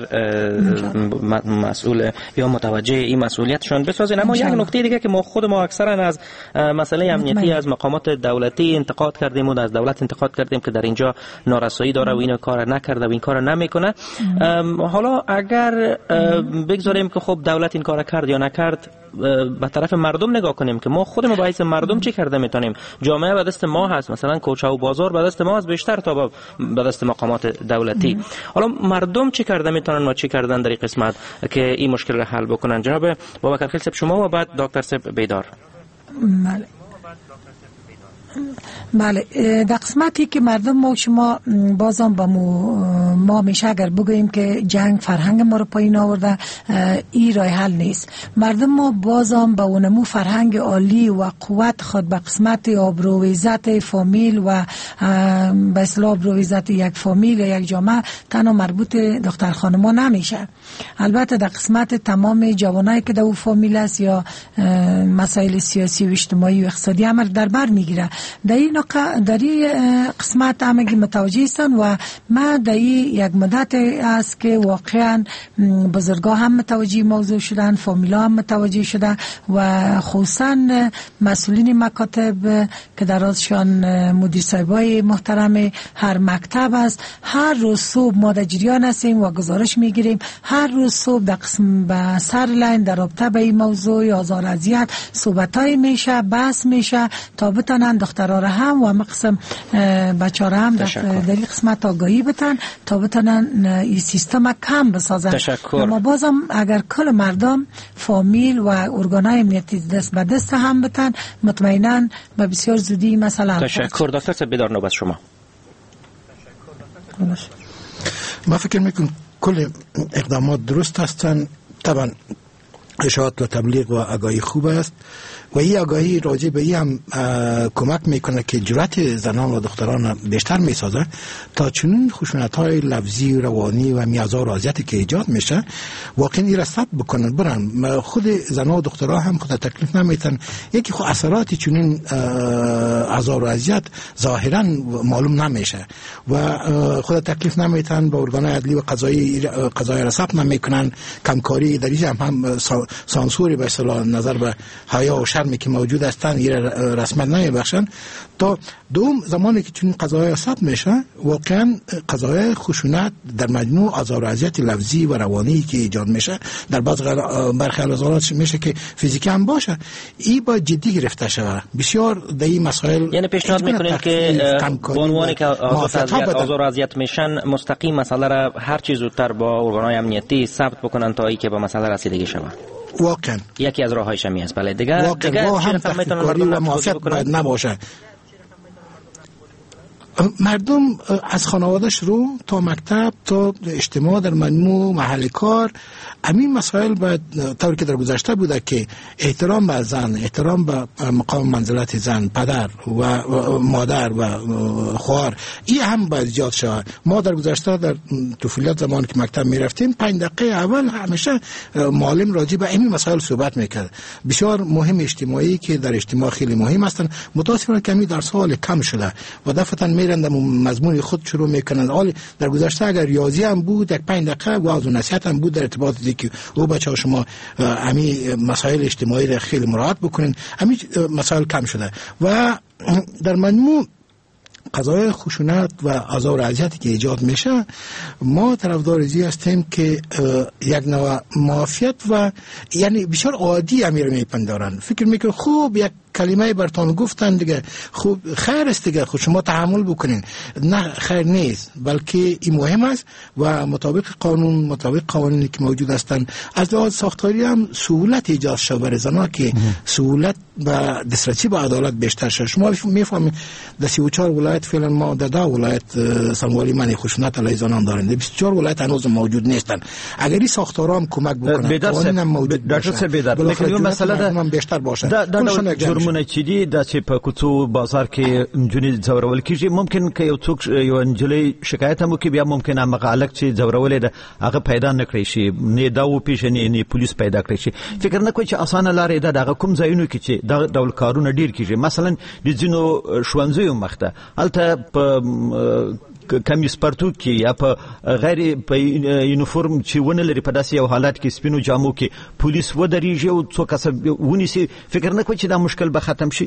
مسئول یا متوجه این مسئولیتشون بسازین. اما یک نکته دیگه که ما اکثرا از مسئله امنیتی از مقامات دولتی انتقاد کردیم و از دولت انتقاد کردیم که در اینجا نارسایی داره و اینو کار نکرده و این کار نمیکنه. حالا اگر بگذاریم که خب دولت این کار کرد یا نکرد، به طرف مردم نگاه کنیم که ما خودمون با حیث مردم چی کرده میتونیم. جامعه به دست ما هست، مثلا کوچه و بازار به دست ما هست بیشتر تا به دست مقامات دولتی. حالا مردم چی کرده میتونن و چی کردن در این قسمت که این مشکل را حل بکنن؟ جناب بابکر خیلسف شما و بعد دکتر صاحب بیدار. بله، در قسمتی که مردم ما شما بازم با ما میشه اگر بگوییم که جنگ فرهنگ ما رو پایین آورده، این راه حل نیست. مردم ما بازم با اونمو فرهنگ عالی و قوت خود به قسمت آبرو و عزت فامیل و به اصطلاح آبرو و عزت یک فامیل یا یک جامعه تنها مربوط دختر خانما نمیشه. البته در قسمت تمام جوانایی که در اون فامیل است یا مسائل سیاسی و اجتماعی و اقتصادی هم در بر میگیره. در این قسمت همگی متوجه هستن و ما در یک مدت است که واقعا بزرگا هم متوجه موضوع شدن، فامیلا هم متوجه شدن و خصوصا مسئولین مکاتب که در ازشان مدیر صاحبای محترم هر مکتب است، هر روز صبح ما در جریان هستیم و گزارش میگیریم. هر روز صبح در قسم به سر لاین در رابطه به این موضوع آزار اذیت صحبتای میشه، بحث میشه تا بتونن دخترها را هم و مقسم بچه را هم در این قسمت آگاهی بتن تا بتونن این سیستم کم بسازن. تشکر. اما بازم اگر کل مردم فامیل و ارگانهای امنیتی دست به دست هم بتن، مطمئنا به بسیار زودی مثلا. تشکر. دکتر صاحب بیدار نوبت شما. ما فکر میکنم کل اقدامات درست هستن. طبعا اشاعت و تبلیغ و آگاهی خوب است و این آگاهی راجع به این هم کمک میکنه که جرأت زنان و دختران بیشتر میسازه تا چنین خشونت‌های لفظی و روانی و میازار و اذیتی که ایجاد میشه واقعا این را ثبت بکنن برن. خود زنان و دختران هم خود تکلیف نمیتن، یکی خود اثرات چنین آزار و اذیت ظاهرا معلوم نمیشه و خود تکلیف نمیتن به ارگان عدلی و قضایی را ثبت نمیکنن. کمکاری در اینجا هم سانسوری به اصطلاح نظر به حیا و شرمی که موجود هستند این رسمیت نمیبخشن تا دوم زمانی که چنین قضایا ثبت میشه واقعا قضایا خشونت در مجموع آزار و اذیت لفظی و روانی که ایجاد میشه در برخی حالات میشه که فیزیکی هم باشه، این با جدی گرفته شود. بسیار در این مسائل یعنی پیشنهاد میکنین که بانوانی که آزار و اذیت میشن مستقیم مسئله را هر چیز زودتر با ارگان‌های امنیتی ثبت بکنن تا اینکه به مسئله رسیدگی شود. واقعا یکی از راه‌هایش می است. بله دیگه هم تحقیق‌کاری و معافیت باید نباشه. مردم از خانواده شروع تا مکتب تا اجتماع در مجموع محل کار همین مسائل باید طوری که در گذشته بوده که احترام به زن، احترام به مقام منزلت زن، پدر و مادر و خواهر، این هم باید ایجاد شود. ما در گذشته در طفولیت زمانی که مکتب می رفتیم 5 دقیقه اول همیشه معلم راجع به این مسائل صحبت میکرد. بسیار مهم اجتماعی که در اجتماع خیلی مهم هستند. متاسفانه کمی در سال کم شده و دفعتا میرند مضمون خود شروع میکنند. حالی در گذشته اگر ریاضی هم بود یک 5 دقیقه واعظ و نصیحت هم بود در ارتباط که او بچه‌ها شما همین مسائل اجتماعی را خیلی مراعات بکنین، همین مسائل کم شده و در مجموع قضایا خشونت و آزار و اذیتی که ایجاد میشه ما طرفدار ازی هستیم که یک نوع معافیت و یعنی بسیار عادی امیر میپندارن. فکر میکنه خوب یک کلمه برتان گفتن دیگه خوب خیر است دیگه خود شما تحمل بکنین. نه، خیر نیست، بلکه این مهم است و مطابق قانون، مطابق قوانینی که موجود هستند از لحاظ ساختاری هم سهولت ایجاد شد برای زنها که سهولت و دسترسی به عدالت بیشتر شد. شما میفهمید در 34 ولایت فعلا ما در 10 ولایت سموالی منع خشونت علیه زنان دارند، 24 ولایت هنوز موجود نیستن. اگر این ساختارا هم کمک بکنن قوانین هم موجود باشه لیکن مسئله هم بیشتر باشه. جرمونه چې دي د چې په کوڅو بازار کې جنې ځورول کیږي، ممکن که یو څوک یو انجلۍ شکایت هم وکړي بیا ممکن هغه غالک چې ځورولې ده هغه پیدا نه کړی شي، نه دا وپېژني نه پولیس پیدا کړی شي. فکر نه کوي چې اسانه لارې ده دغه کوم ځایونو کې چې دغه ډول کارونه ډیر کیږي. مثلا د ځینو ښوونځیو مخته هلته په کمیس پرتوګ کې یا په غیر په یونیفورم چې ونه لري په داسې یو حالت کې سپینو جامو کې پولیس ودرېږي او څوک کس ونیسي، فکر نه کوي چې دا مشکل به ختم شي؟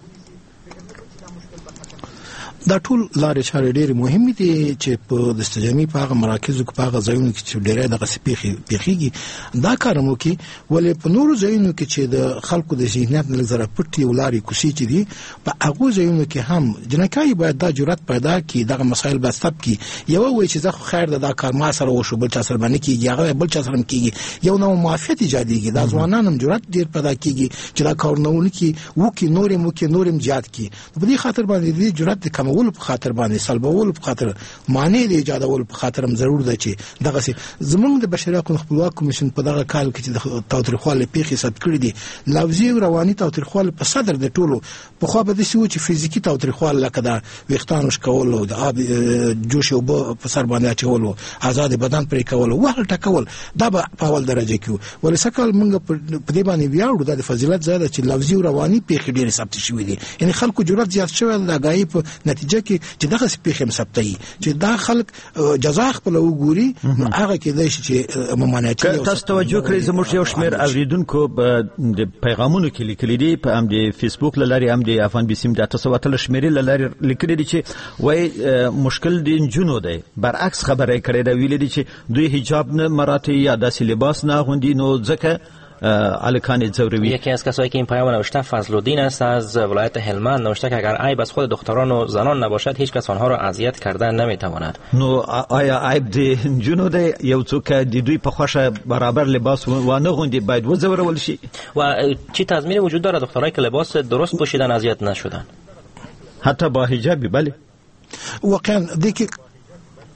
دا ټول لارې چارې ډېرې مهمې دي چې په دستجامي په هغه مراکزو کې په هغه ځایونو کې چې ډېری دغسې پیښېږي دا کار هم وکړي. ولې په نورو ځایونو کې چې د خلکو د ذهنیت نه لږ ذره پټې او لارې کوڅې چې دي په هغو ځایونو کې هم جنکۍ باید دا جرأت پیدا کړي، دغه مسایل باید ثبت کړي. یوه وایي چې زه خو خیر ده دا کار ما سره وشو بل چا سره به نه کېږي، هغه بل چا سره هم کېږي، یو نوع معافیت ایجادېږي. دا ځوانان هم جرأت ډېر پیدا کېږي چې دا کارونه وکړي، نور هم زیات کړي. په دې خاطر باندې د جرأت د کمولو په خاطر باندې سلبولو په خاطر معنی د ایجادولو په خاطر هم ضرور ده چې دغه زمونږ د بشري حقوقو خپلواک کمیشن په دغه کال کې چې د تاوتریخوالي پیښې ثبت کړي دي، لفظي او رواني تاوتریخوالي په صدر د ټولو په خوا به داسې و چې فزیکي تاوتریخوالي لکه د ویښتانو شکول او د آب جوش اوبه په سر باندې اچول او آزاد بدن پرې کول او وهل ټکول دا به په اول درجه کې و. ولې سکهال موږ په دې باندې ویاړو دا د فضیلت ځای ده چې لفظي او رواني پیښې ډېرې ثبت شوي دي. یعنی خلکو جرأت زیات شوی د آګاهي په نتیجه کې چې دغه پیښې هم ثبتوي چې دا خلک جزا خپل وګوري هغه کې دی چې ممانعتي. تاسو توجه کړئ زموږ یو شمېر اوریدونکو د پیغامونو کې لیکلي دي په هم د فیسبوک له لارې هم د افغان بیسیم د 800 شمېرې له لارې لیکلي دي چې وایي مشکل د نجونو دی. برعکس خبره یې کړې ده، ویلي دي چې دوی حجاب نه مراته یا داسې لباس نه اغوندي نو ځکه الکان ضروری. یکی از کسایی که این پیام نوشته فضلالدین است از ولایت هلمند، نوشته که اگر عیب از خود دختران و زنان نباشد هیچ کس آنها را اذیت کردن نمیتواند. نو آیا عیب دی جنو دی یو څوک د دوی په خوښه برابر لباس و نه غوندي باید وځورول شي؟ و چی تضمین وجود داره دخترایی که لباس درست پوشیدن اذیت نشدن؟ حتی با حجابی؟ بله واقعا دیگه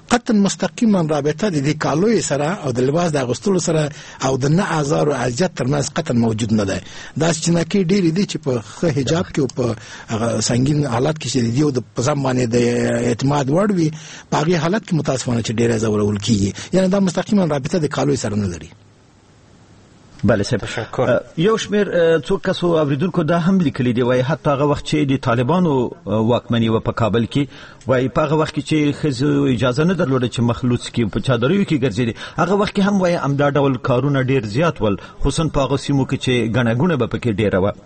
قطعا مستقیما رابطه د دې کالوي سره او د لباس د اغوستلو سره او د نه آزار او اذیت ترمنځ قطعا موجود نه ده. دا چې نه کې ډېری دي چې په حجاب کې او په سنگین حالت کې چې دی او د ځمانه د اعتماد وړ وي په هغه حالت کې متاسفانه چې ډېر زورول کیږي، یعنی دا مستقیما رابطه د کالوي سره نه لري. بله صاحب، یو شمیر څو کسو اوریدونکو دا هم لیکلي دی وای حتی هغه وخت چې د طالبانو واکمني و په کابل کې وای په هغه وخت کې چې خزو اجازه نه درلوده چې مخلوط کې په چادرېو کې ګرځېدي، هغه وخت کې هم وای امدا ډول کارونه ډیر زیات ول، خصوصا په هغه سیمو کې چې غناګونه به پکې ډیره و.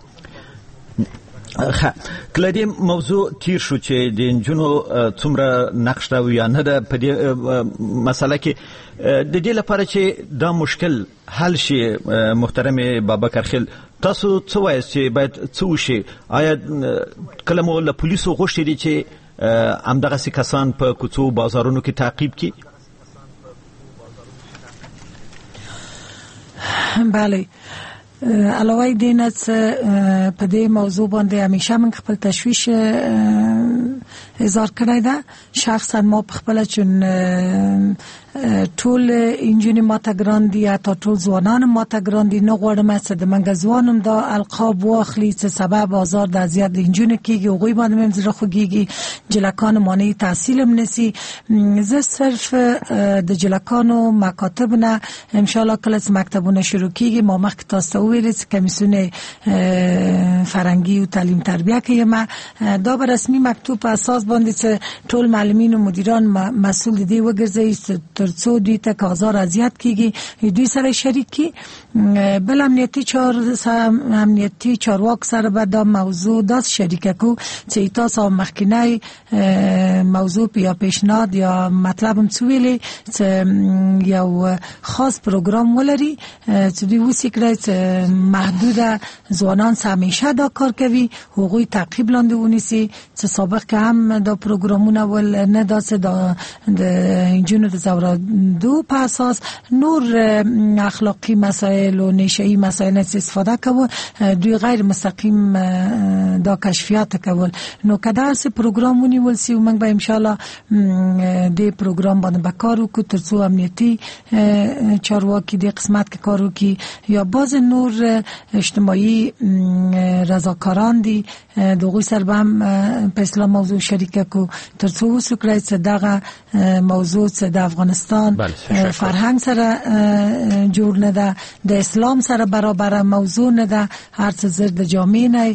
کله دې موضوع تیر شو چې د انجونو څومره نقش راوي یا نه ده په دې مسله کې، د دې لپاره چې دا مشکل حل شي محترم بابکر خیل، تاسو څه وایئ چې باید څه وشي؟ آیا کله مو له پولیسو غوښتي دي چې همدغسې کسان په کوڅو بازارونو کې تعقیب کړي؟ بله، علاوه دینه په دې موضوع باندې همیشه من خپل تشویش اظهار کړی ده. شخصا ما په خپل چون ټول انجونی ماته ګران دي، حتی ټول ځوانان ماته ګران دي، نه غواړم چې د منګه ځوانم دا القاب واخلي چې سبب آزار د اذیت د انجونو کېږي، هغوی باندې مې زړه خوږېږي، جلکان مانع تحصیل هم نسی. زه صرف د جلکانو مکاتب نه انشاءالله کله چې مکتبونه شروع کېږي، ما مخکې تاسو ته وویل چې کمیسیون فرهنګي او تعلیم تربیه کې ما دا به رسمي مکتوب په اساس باندې چې ټول معلمین او مدیران مسئول دي وګرځي ترڅو دوی ته آزار اذیت کیږي، دوی سره شریکی. بل امنیتی چارواک سره به دا موضوع داس شریکه کو چې تاسو مخکینی موضوع یا پیشنهاد یا مطلب هم څویلې چې یو خاص پروګرام ولري چې دوی وسیکړي چې محدود ځوانان همیشه دا کار کوي، هغوی تعقیب لاندې ونیسي چې سابق که هم دا پروګرامونه ول نه داسې د انجونو د زورادو په اساس نور اخلاقی مسائل و نشئی مسائل استفاده کول، دوی غیر مستقیم دا کشفیات کول. نو که داسې پروګرامونی ولسی و من به انشاءالله دی پروګرام باندې بکارو که ترڅو امنیتی چارواکی دی قسمت که کارو کی یا باز نور اجتماعی رضاکاران دی دوغوی سر به هم په اسلام موضوع شریکه کو ترڅو وسو کړی چې دغه موضوع چې د افغانستان فرهنګ سره جوړ نه ده، د اسلام سره برابر موضوع نه ده، هر څه زر د جامعه نه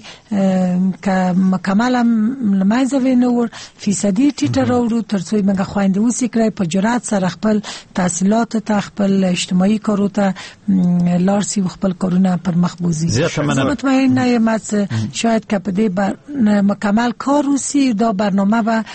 که مکمل لمایزه وینور فیصدی ټیټه راوړو ترڅو موږ خويندې وسی کړی په جرأت سره خپل تحصیلات ته خپل اجتماعي کارو ته لارسي خپل کارونه پر مخ بوزي. زه مطمئن نه یم شاید که په دې مکمل کار وسی دا برنامه به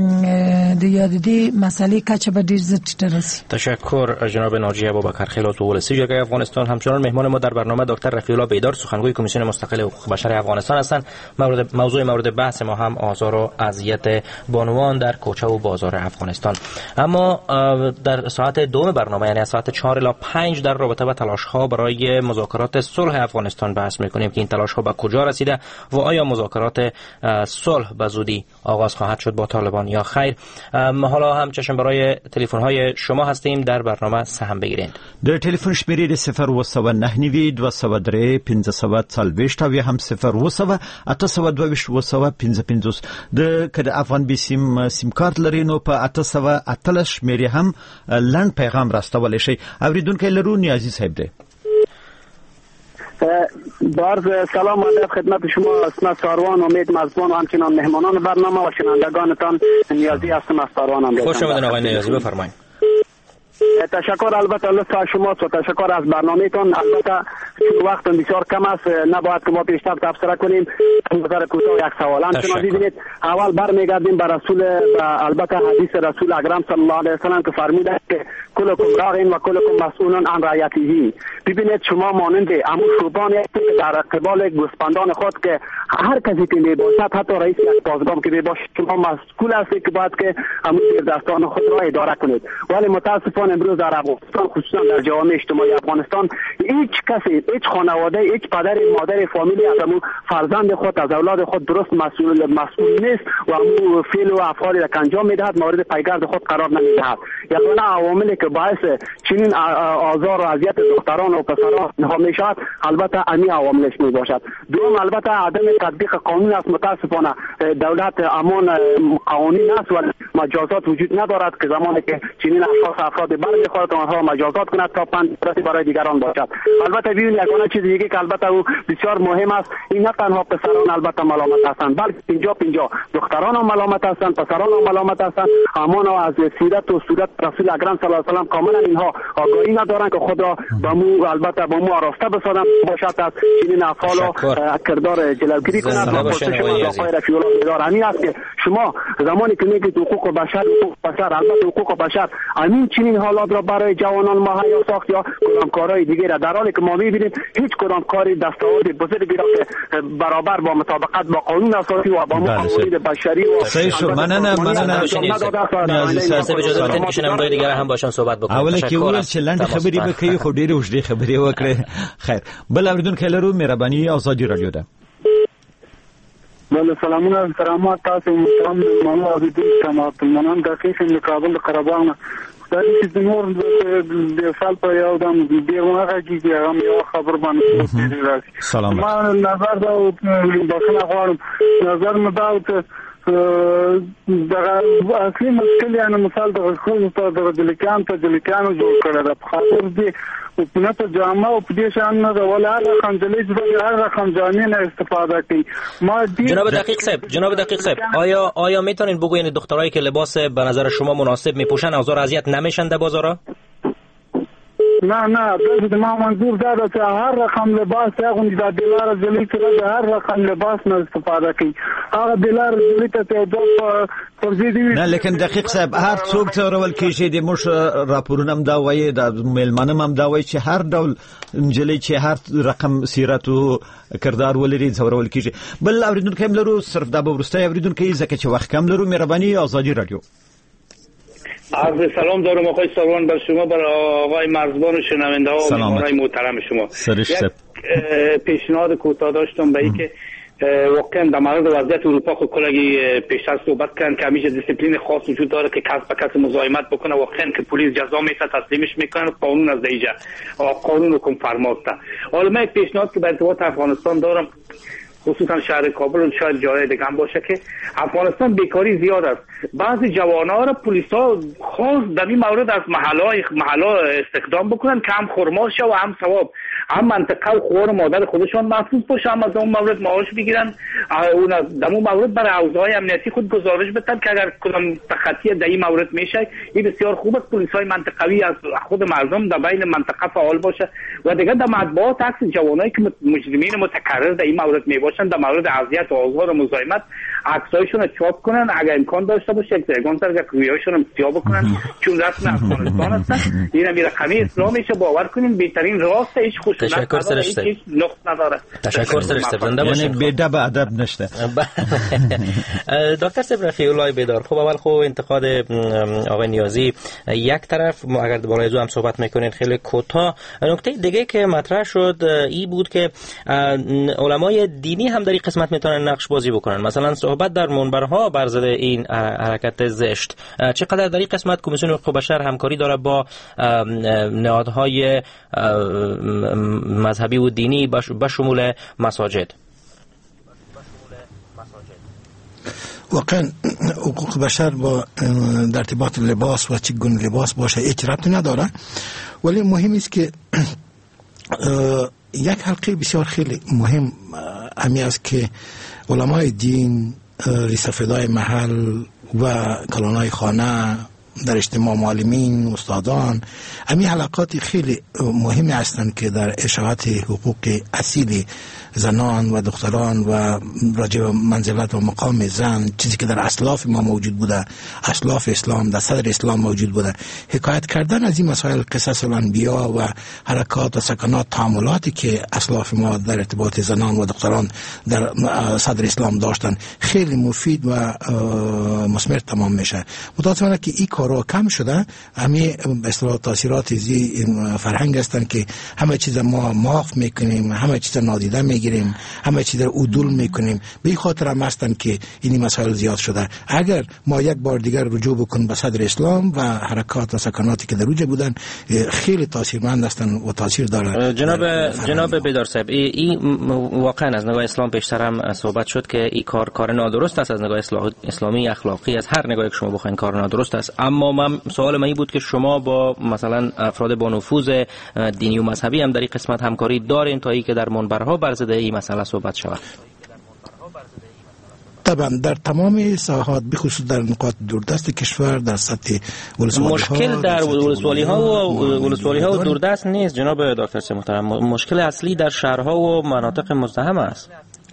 د یاددی مسئله کچه به دیر زد ترسی. تشکر جناب ناجی ابوبکر خیل عضو ولسی جرگه افغانستان. همچنان مهمان ما در برنامه دکتر رفیع الله بیدار سخنگوی کمیسیون مستقل حقوق بشر افغانستان هستند. موضوع مورد بحث ما هم آزار و اذیت بانوان در کوچه و بازار افغانستان. اما در ساعت دوم برنامه یعنی از ساعت 4 الی 5 در رابطه با تلاش‌ها برای مذاکرات صلح افغانستان بحث می‌کنیم که این تلاش‌ها به کجا رسیده و آیا مذاکرات صلح به زودی آغاز خواهد شد با طالبان یا خیر. حالا هم چشم برای تلفن‌های شما هستیم، در برنامه سهم بگیرید. در تلفن شماره 019 203 540 یا هم 019 822 د کده افغان بي سیم کارت لري نو په 818 شماره هم لند پیغام راستول شي. اوریدونکو لرو نیازی صاحب دی. بارز سلام و ادب خدمت شما اسمت ساروان، امید مزبان و همچنان مهمانان برنامه و شنوندگانتان. نیازی هستم از ساروان. خوش آمدید آقای نیازی، بفرمایید. تشکر البته لطف شماست و تشکر از برنامه‌تان. البته چون وقت بسیار کم است نباید که ما پیشتر تبصره کنیم. نظر کوتاه یک سوال همچنان دیدید اول برمیگردیم به رسول البته حدیث رسول اکرم صلی الله علیه و سلم که فرموده که کلکم راعین و کلکم مسئولون عن رعیته. ببینید شما مانند امو شوبان در قبال گوسفندان خود که هر کسی که میباشد حتی رئیس یک پاسگاه که میباشد شما مسئول هستید که باید که امو دستان خود را اداره کنید. ولی متاسفانه امروز در افغانستان خصوصا در جوامع اجتماعی افغانستان هیچ کسی، هیچ خانواده، هیچ پدر مادر فامیلی از امو فرزند خود از اولاد خود درست مسئول نیست و امو فعل و افعالی را انجام میدهد مورد پیگرد خود قرار نمیدهد. یگانه عواملی که باعث چنین آزار و اذیت دختران و پسران میشود البته امی عواملش میباشد. دوم البته عدم تطبیق قانون است. متاسفانه دولت امان قانونی است و مجازات وجود ندارد که زمانی که چنین افراد برمیخواهد آنها مجازات کند تا پند برای دیگران باشد. البته ببین یگانه چیز دیگه که البته او بسیار مهم است، این نه تنها پسران البته ملامت هستند بلکه 50-50 دختران هم ملامت هستند، پسران هم ملامت هستند. اما از سیرت و صورت رسول اکرم صلی الله علیه و سلم کاملا اینها آگاهی ندارند که خود را البته با مو آراسته بسازند باشد از چنین افعال و کردار جلوگیری کنند. و پرسش شما آقای رفیع الله بیدار همین است که شما زمانی که میگید حقوق بشر البته حقوق بشر همین چنین حالات را برای جوانان مهیا ساخت یا کدام کارهای دیگه را، در حالی که ما میبینیم هیچ کدام کاری دستاورد بزرگی را که برابر با مطابقت با قانون اساسی و با قوانین بشری و اجازه بدین که شنوندگان دیگر هم باشن صحبت بکنیم. اولی که اول چلند خبری بکی خو ډیره وشدي خبري وکړه. خیر بل اوریدونکو لرو مهرباني آزادي رادیو ده. بله سلامونه کرامات تاسو محترم مولوی عبدالدین کمال منان دقیق د کابل قره‌باغ نه دا چې نور د فال په یو دم دیغه کې هغه یو خبر باندې راځي. سلام ما نظر دا بخښنه غواړم. نظر مې دا دغه اصلي مشکل یعنی مثال د خلکو ته د جلیکانو جوړ کړل په خاطر دي او په نته جامه او په دې شان نه ولا رقم جلې چې هر رقم جامې نه استفاده کوي. ما جناب دقیق صاحب آیا میتونین بگوین دخترایی که لباس به نظر شما مناسب میپوشن آزار اذیت نمیشن در بازارا؟ نه د ما منظور دا ده چې هر رقم لباس هغه د دلار جلی کړه هر رقم لباس نه استفاده کوي. هغه دلار جلی ته د فرضي دی نه لیکن دقیق صاحب هر څوک ته ورول کېږي د مش راپورونه هم دا وایي د ملمنه هم دا وایي چې هر ډول جلی چې هر رقم سیرت او کردار ولري ځورول کېږي. بل اوریدونکو هم لرو صرف دا به ورسته اوریدونکو ځکه چې وخت کم لرو. مهرباني آزادی رادیو. عرض سلام دارم آقای ساروان بر شما، بر آقای مرزبان و شنونده ها و مهمانان محترم شما. یک پیشنهاد کوتاه داشتم به این که واقعا در مورد وضعیت اروپا خود کلگی پیشتر صحبت کردن که همیشه دیسیپلین خاص وجود داره که کس به کس مزاحمت بکنه. واقعا که پلیس جزا میشه تسلیمش میکنه، قانون از دیجا قانون حکم فرماسته. حالا من پیشنهاد که به ارتباط افغانستان دارم، خصوصا شهر کابل و شاید جای دیگه هم باشه که افغانستان بیکاری زیاد است. بعضی جوان‌ها را پلیس‌ها خاص در این مورد از محلا استخدام بکنن که هم خرما شه و هم ثواب، هم منطقه و خوار مادر خودشان محفوظ باشه، هم از اون مورد معاش بگیرن. اون در اون مورد برای حوزه‌های امنیتی خود گزارش بدن که اگر کدام تخطی در این مورد میشه این بسیار خوب است. پلیس‌های منطقوی از خود مردم در بین منطقه فعال باشه و دیگه در مطبوعات عکس جوانایی که مجرمین متکرر در این مورد میباشن در مورد اذیت و آزار و مزاحمت عکسایشون رو چاپ کنن، اگر امکان داشته باشه یک زرگان سر یک رویایشون رو سیاه بکنن چون رسم افغانستان هستن. این هم رقمی اسلامیشه، باور کنین بهترین راست هیچ خشونت نداره، هیچ نقص نداره. تشکر سرشته زنده باشین. یعنی بی‌ادب ادب نشته. دکتر صاحب رفیع الله بیدار، خب اول خب انتقاد آقای نیازی یک طرف، اگر بالای زو هم صحبت میکنین خیلی کوتاه. نکته دیگه که مطرح شد این بود که علمای دینی هم در این قسمت میتونن نقش بازی بکنن. مثلا صحبت در منبرها بر ضد این حرکت زشت، چقدر در این قسمت کمیسیون حقوق بشر همکاری داره با نهادهای مذهبی و دینی به شمول مساجد؟ واقعا حقوق بشر با در ارتباط لباس و چه گونه لباس باشه هیچ ربطی نداره، ولی مهم است که یک حلقه بسیار خیلی مهم همی است که علمای دین، ریسفدای محل و کلانای خانه، در اجتماع معلمین، استادان، همین حلقات خیلی مهمی هستند که در اشاعت حقوق اصیل زنان و دختران و راجع به منزلت و مقام زن، چیزی که در اسلاف ما موجود بوده، اسلاف اسلام در صدر اسلام موجود بوده، حکایت کردن از این مسائل، قصص الانبیا و حرکات و سکنات، تعاملاتی که اسلاف ما در ارتباط زنان و دختران در صدر اسلام داشتن خیلی مفید و مثمر تمام میشه. متاسفانه که این کارا کم شده، همین به اصطلاح تاثیرات زی فرهنگ هستند که همه چیز ما معاف میکنیم، همه چیز نادیده میگیریم میگیریم، همه چیز رو عدول میکنیم. به این خاطر هم هستن که این مسائل زیاد شده. اگر ما یک بار دیگر رجوع بکنیم به صدر اسلام و حرکات و سکناتی که در اوج بودن، خیلی تاثیرمند هستن و تاثیر داره. جناب بیدار صاحب، این واقعا از نگاه اسلام بیشتر هم صحبت شد که این کار نادرست است از نگاه اسلامی، اخلاقی، از هر نگاهی که شما بخواید کار نادرست است. اما من سوال من این بود که شما با مثلا افراد با نفوذ دینی و مذهبی هم در این قسمت همکاری دارین تا اینکه در منبرها بر ضد این مسئله صحبت شود؟ طبعا در تمام ساحات بخصوص در نقاط دوردست کشور، در سطح ولسوالی مشکل در ولسوالی ها و دوردست نیست جناب دکتر محترم. مشکل اصلی در شهرها و مناطق مزدحم است.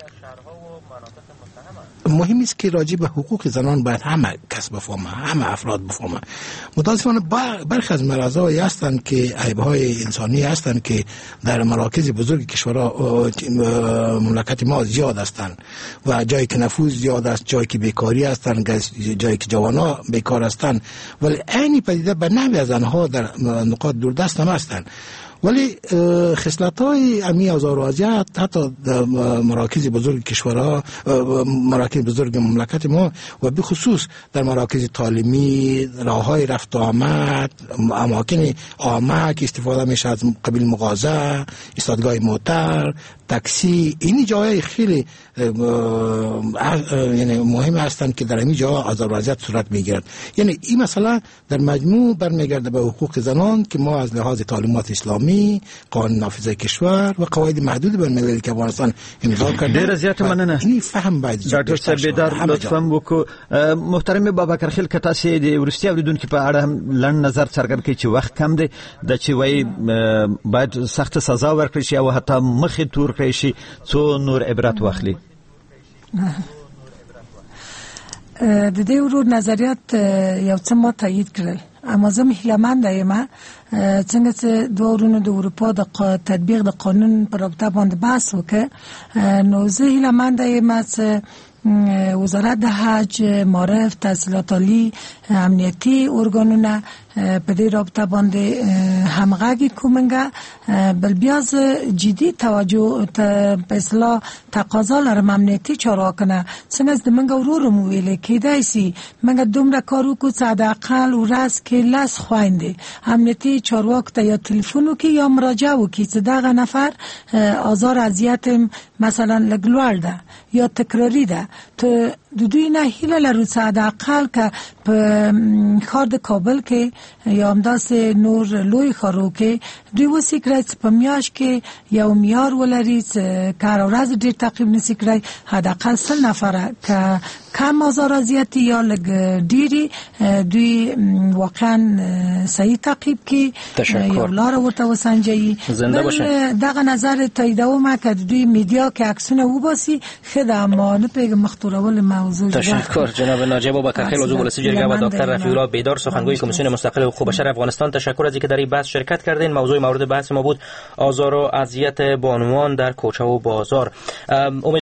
مهم است که راجع به حقوق زنان باید همه کس بفهمه، همه افراد بفهمه. متاسفانه برخی از مرزهای هستند که عیب‌های انسانی هستند که در مراکز بزرگ کشورها مملکت ما زیاد هستند و جایی که نفوذ زیاد است، جایی که بیکاری هستند، جایی که جوانان بیکار هستند، ولی عین پدیده به نحو زنها در نقاط دوردست هم هستند. ولی خصلت‌های امی آزار و اذیت حتی در مراکز بزرگ کشورها، مراکز بزرگ مملکت ما و به خصوص در مراکز تعلیمی، راه‌های رفت و آمد، اماکن عامه که استفاده میشه از قبیل مغازه، ایستادگاه موتر، تاکسی، این جاهای خیلی یعنی مهم هستند که در این جا آزار و اذیت صورت میگیرد. یعنی این مسئله در مجموع برمیگرده به حقوق زنان که ما از لحاظ تعلیمات اسلامی، قانون نافذه کشور و قواعد محدود بین المللی که افغانستان امضا کرده، ډیر زیات مننه. این فهم باید ډاکټر صاحب بیدار لطفا وکړو. محترم بابکر خیل که تاسو د ورستي اوریدونکو په اړه هم لنډ نظر څرګند کړئ چې وخت کم دی، د چې وای باید سخت سزا ورکړي شي او حتی مخې تور کړي شي څو نور عبرت واخلي. د دې ورو نظریات یو څه ما تایید کړل، اما زه هیلهمند یم څنګه چې دوه ورونو د اروپا د تطبیق د قانون پر رابطه باندې بحث وکړ، نو زه هیلهمند یم چې وزارت د حج، معرف، تحصیلات عالی، امنیتی ارګانونه په دې رابطه باندې همغږي کومنګه، بل بیا جدي توجه په اصلاح تقاضا لرم امنیتی چارواکونه څنګه د منګه ورور مو ویل کېدای سي منګه دومره کار وکړو چې حداقل ورځ کې لاس خويندې امنیتی چارواک ته یا تلیفون وکړي یا مراجعه وکړي چې دغه نفر آزار اذیت مثلا لګلوړ ده یا تکراری ده، ته د دوی نه هیله لرو چې حداقل که په ښار د کابل کې یا همداسې نور لوی ښارو کې دوی وسې کړی چې په میاشت کې یو معیار ولري چې که هره ورځ ډېر تعقیب نسي کړی، حداقل 100 نفره که کم آزار اذیتي یا لږ ډېرې دوی واقعا صحیح تعقیب کړي، یو لاره ورته وسنجوي. دغه نظر تاییدوم که دوی میډیا کې عکسونه وباسي ښه ده، اما نه پوهېږم مختورول موضوع. تشکر جناب ناجی بابکر خیل، عضو ولسی جرگه و دکتر رفیع الله بیدار، سخنگوی کمیسیون مستقل حقوق بشر افغانستان. تشکر از اینکه در این بحث شرکت کردین. موضوع مورد بحث ما بود آزار و اذیت بانوان در کوچه و بازار.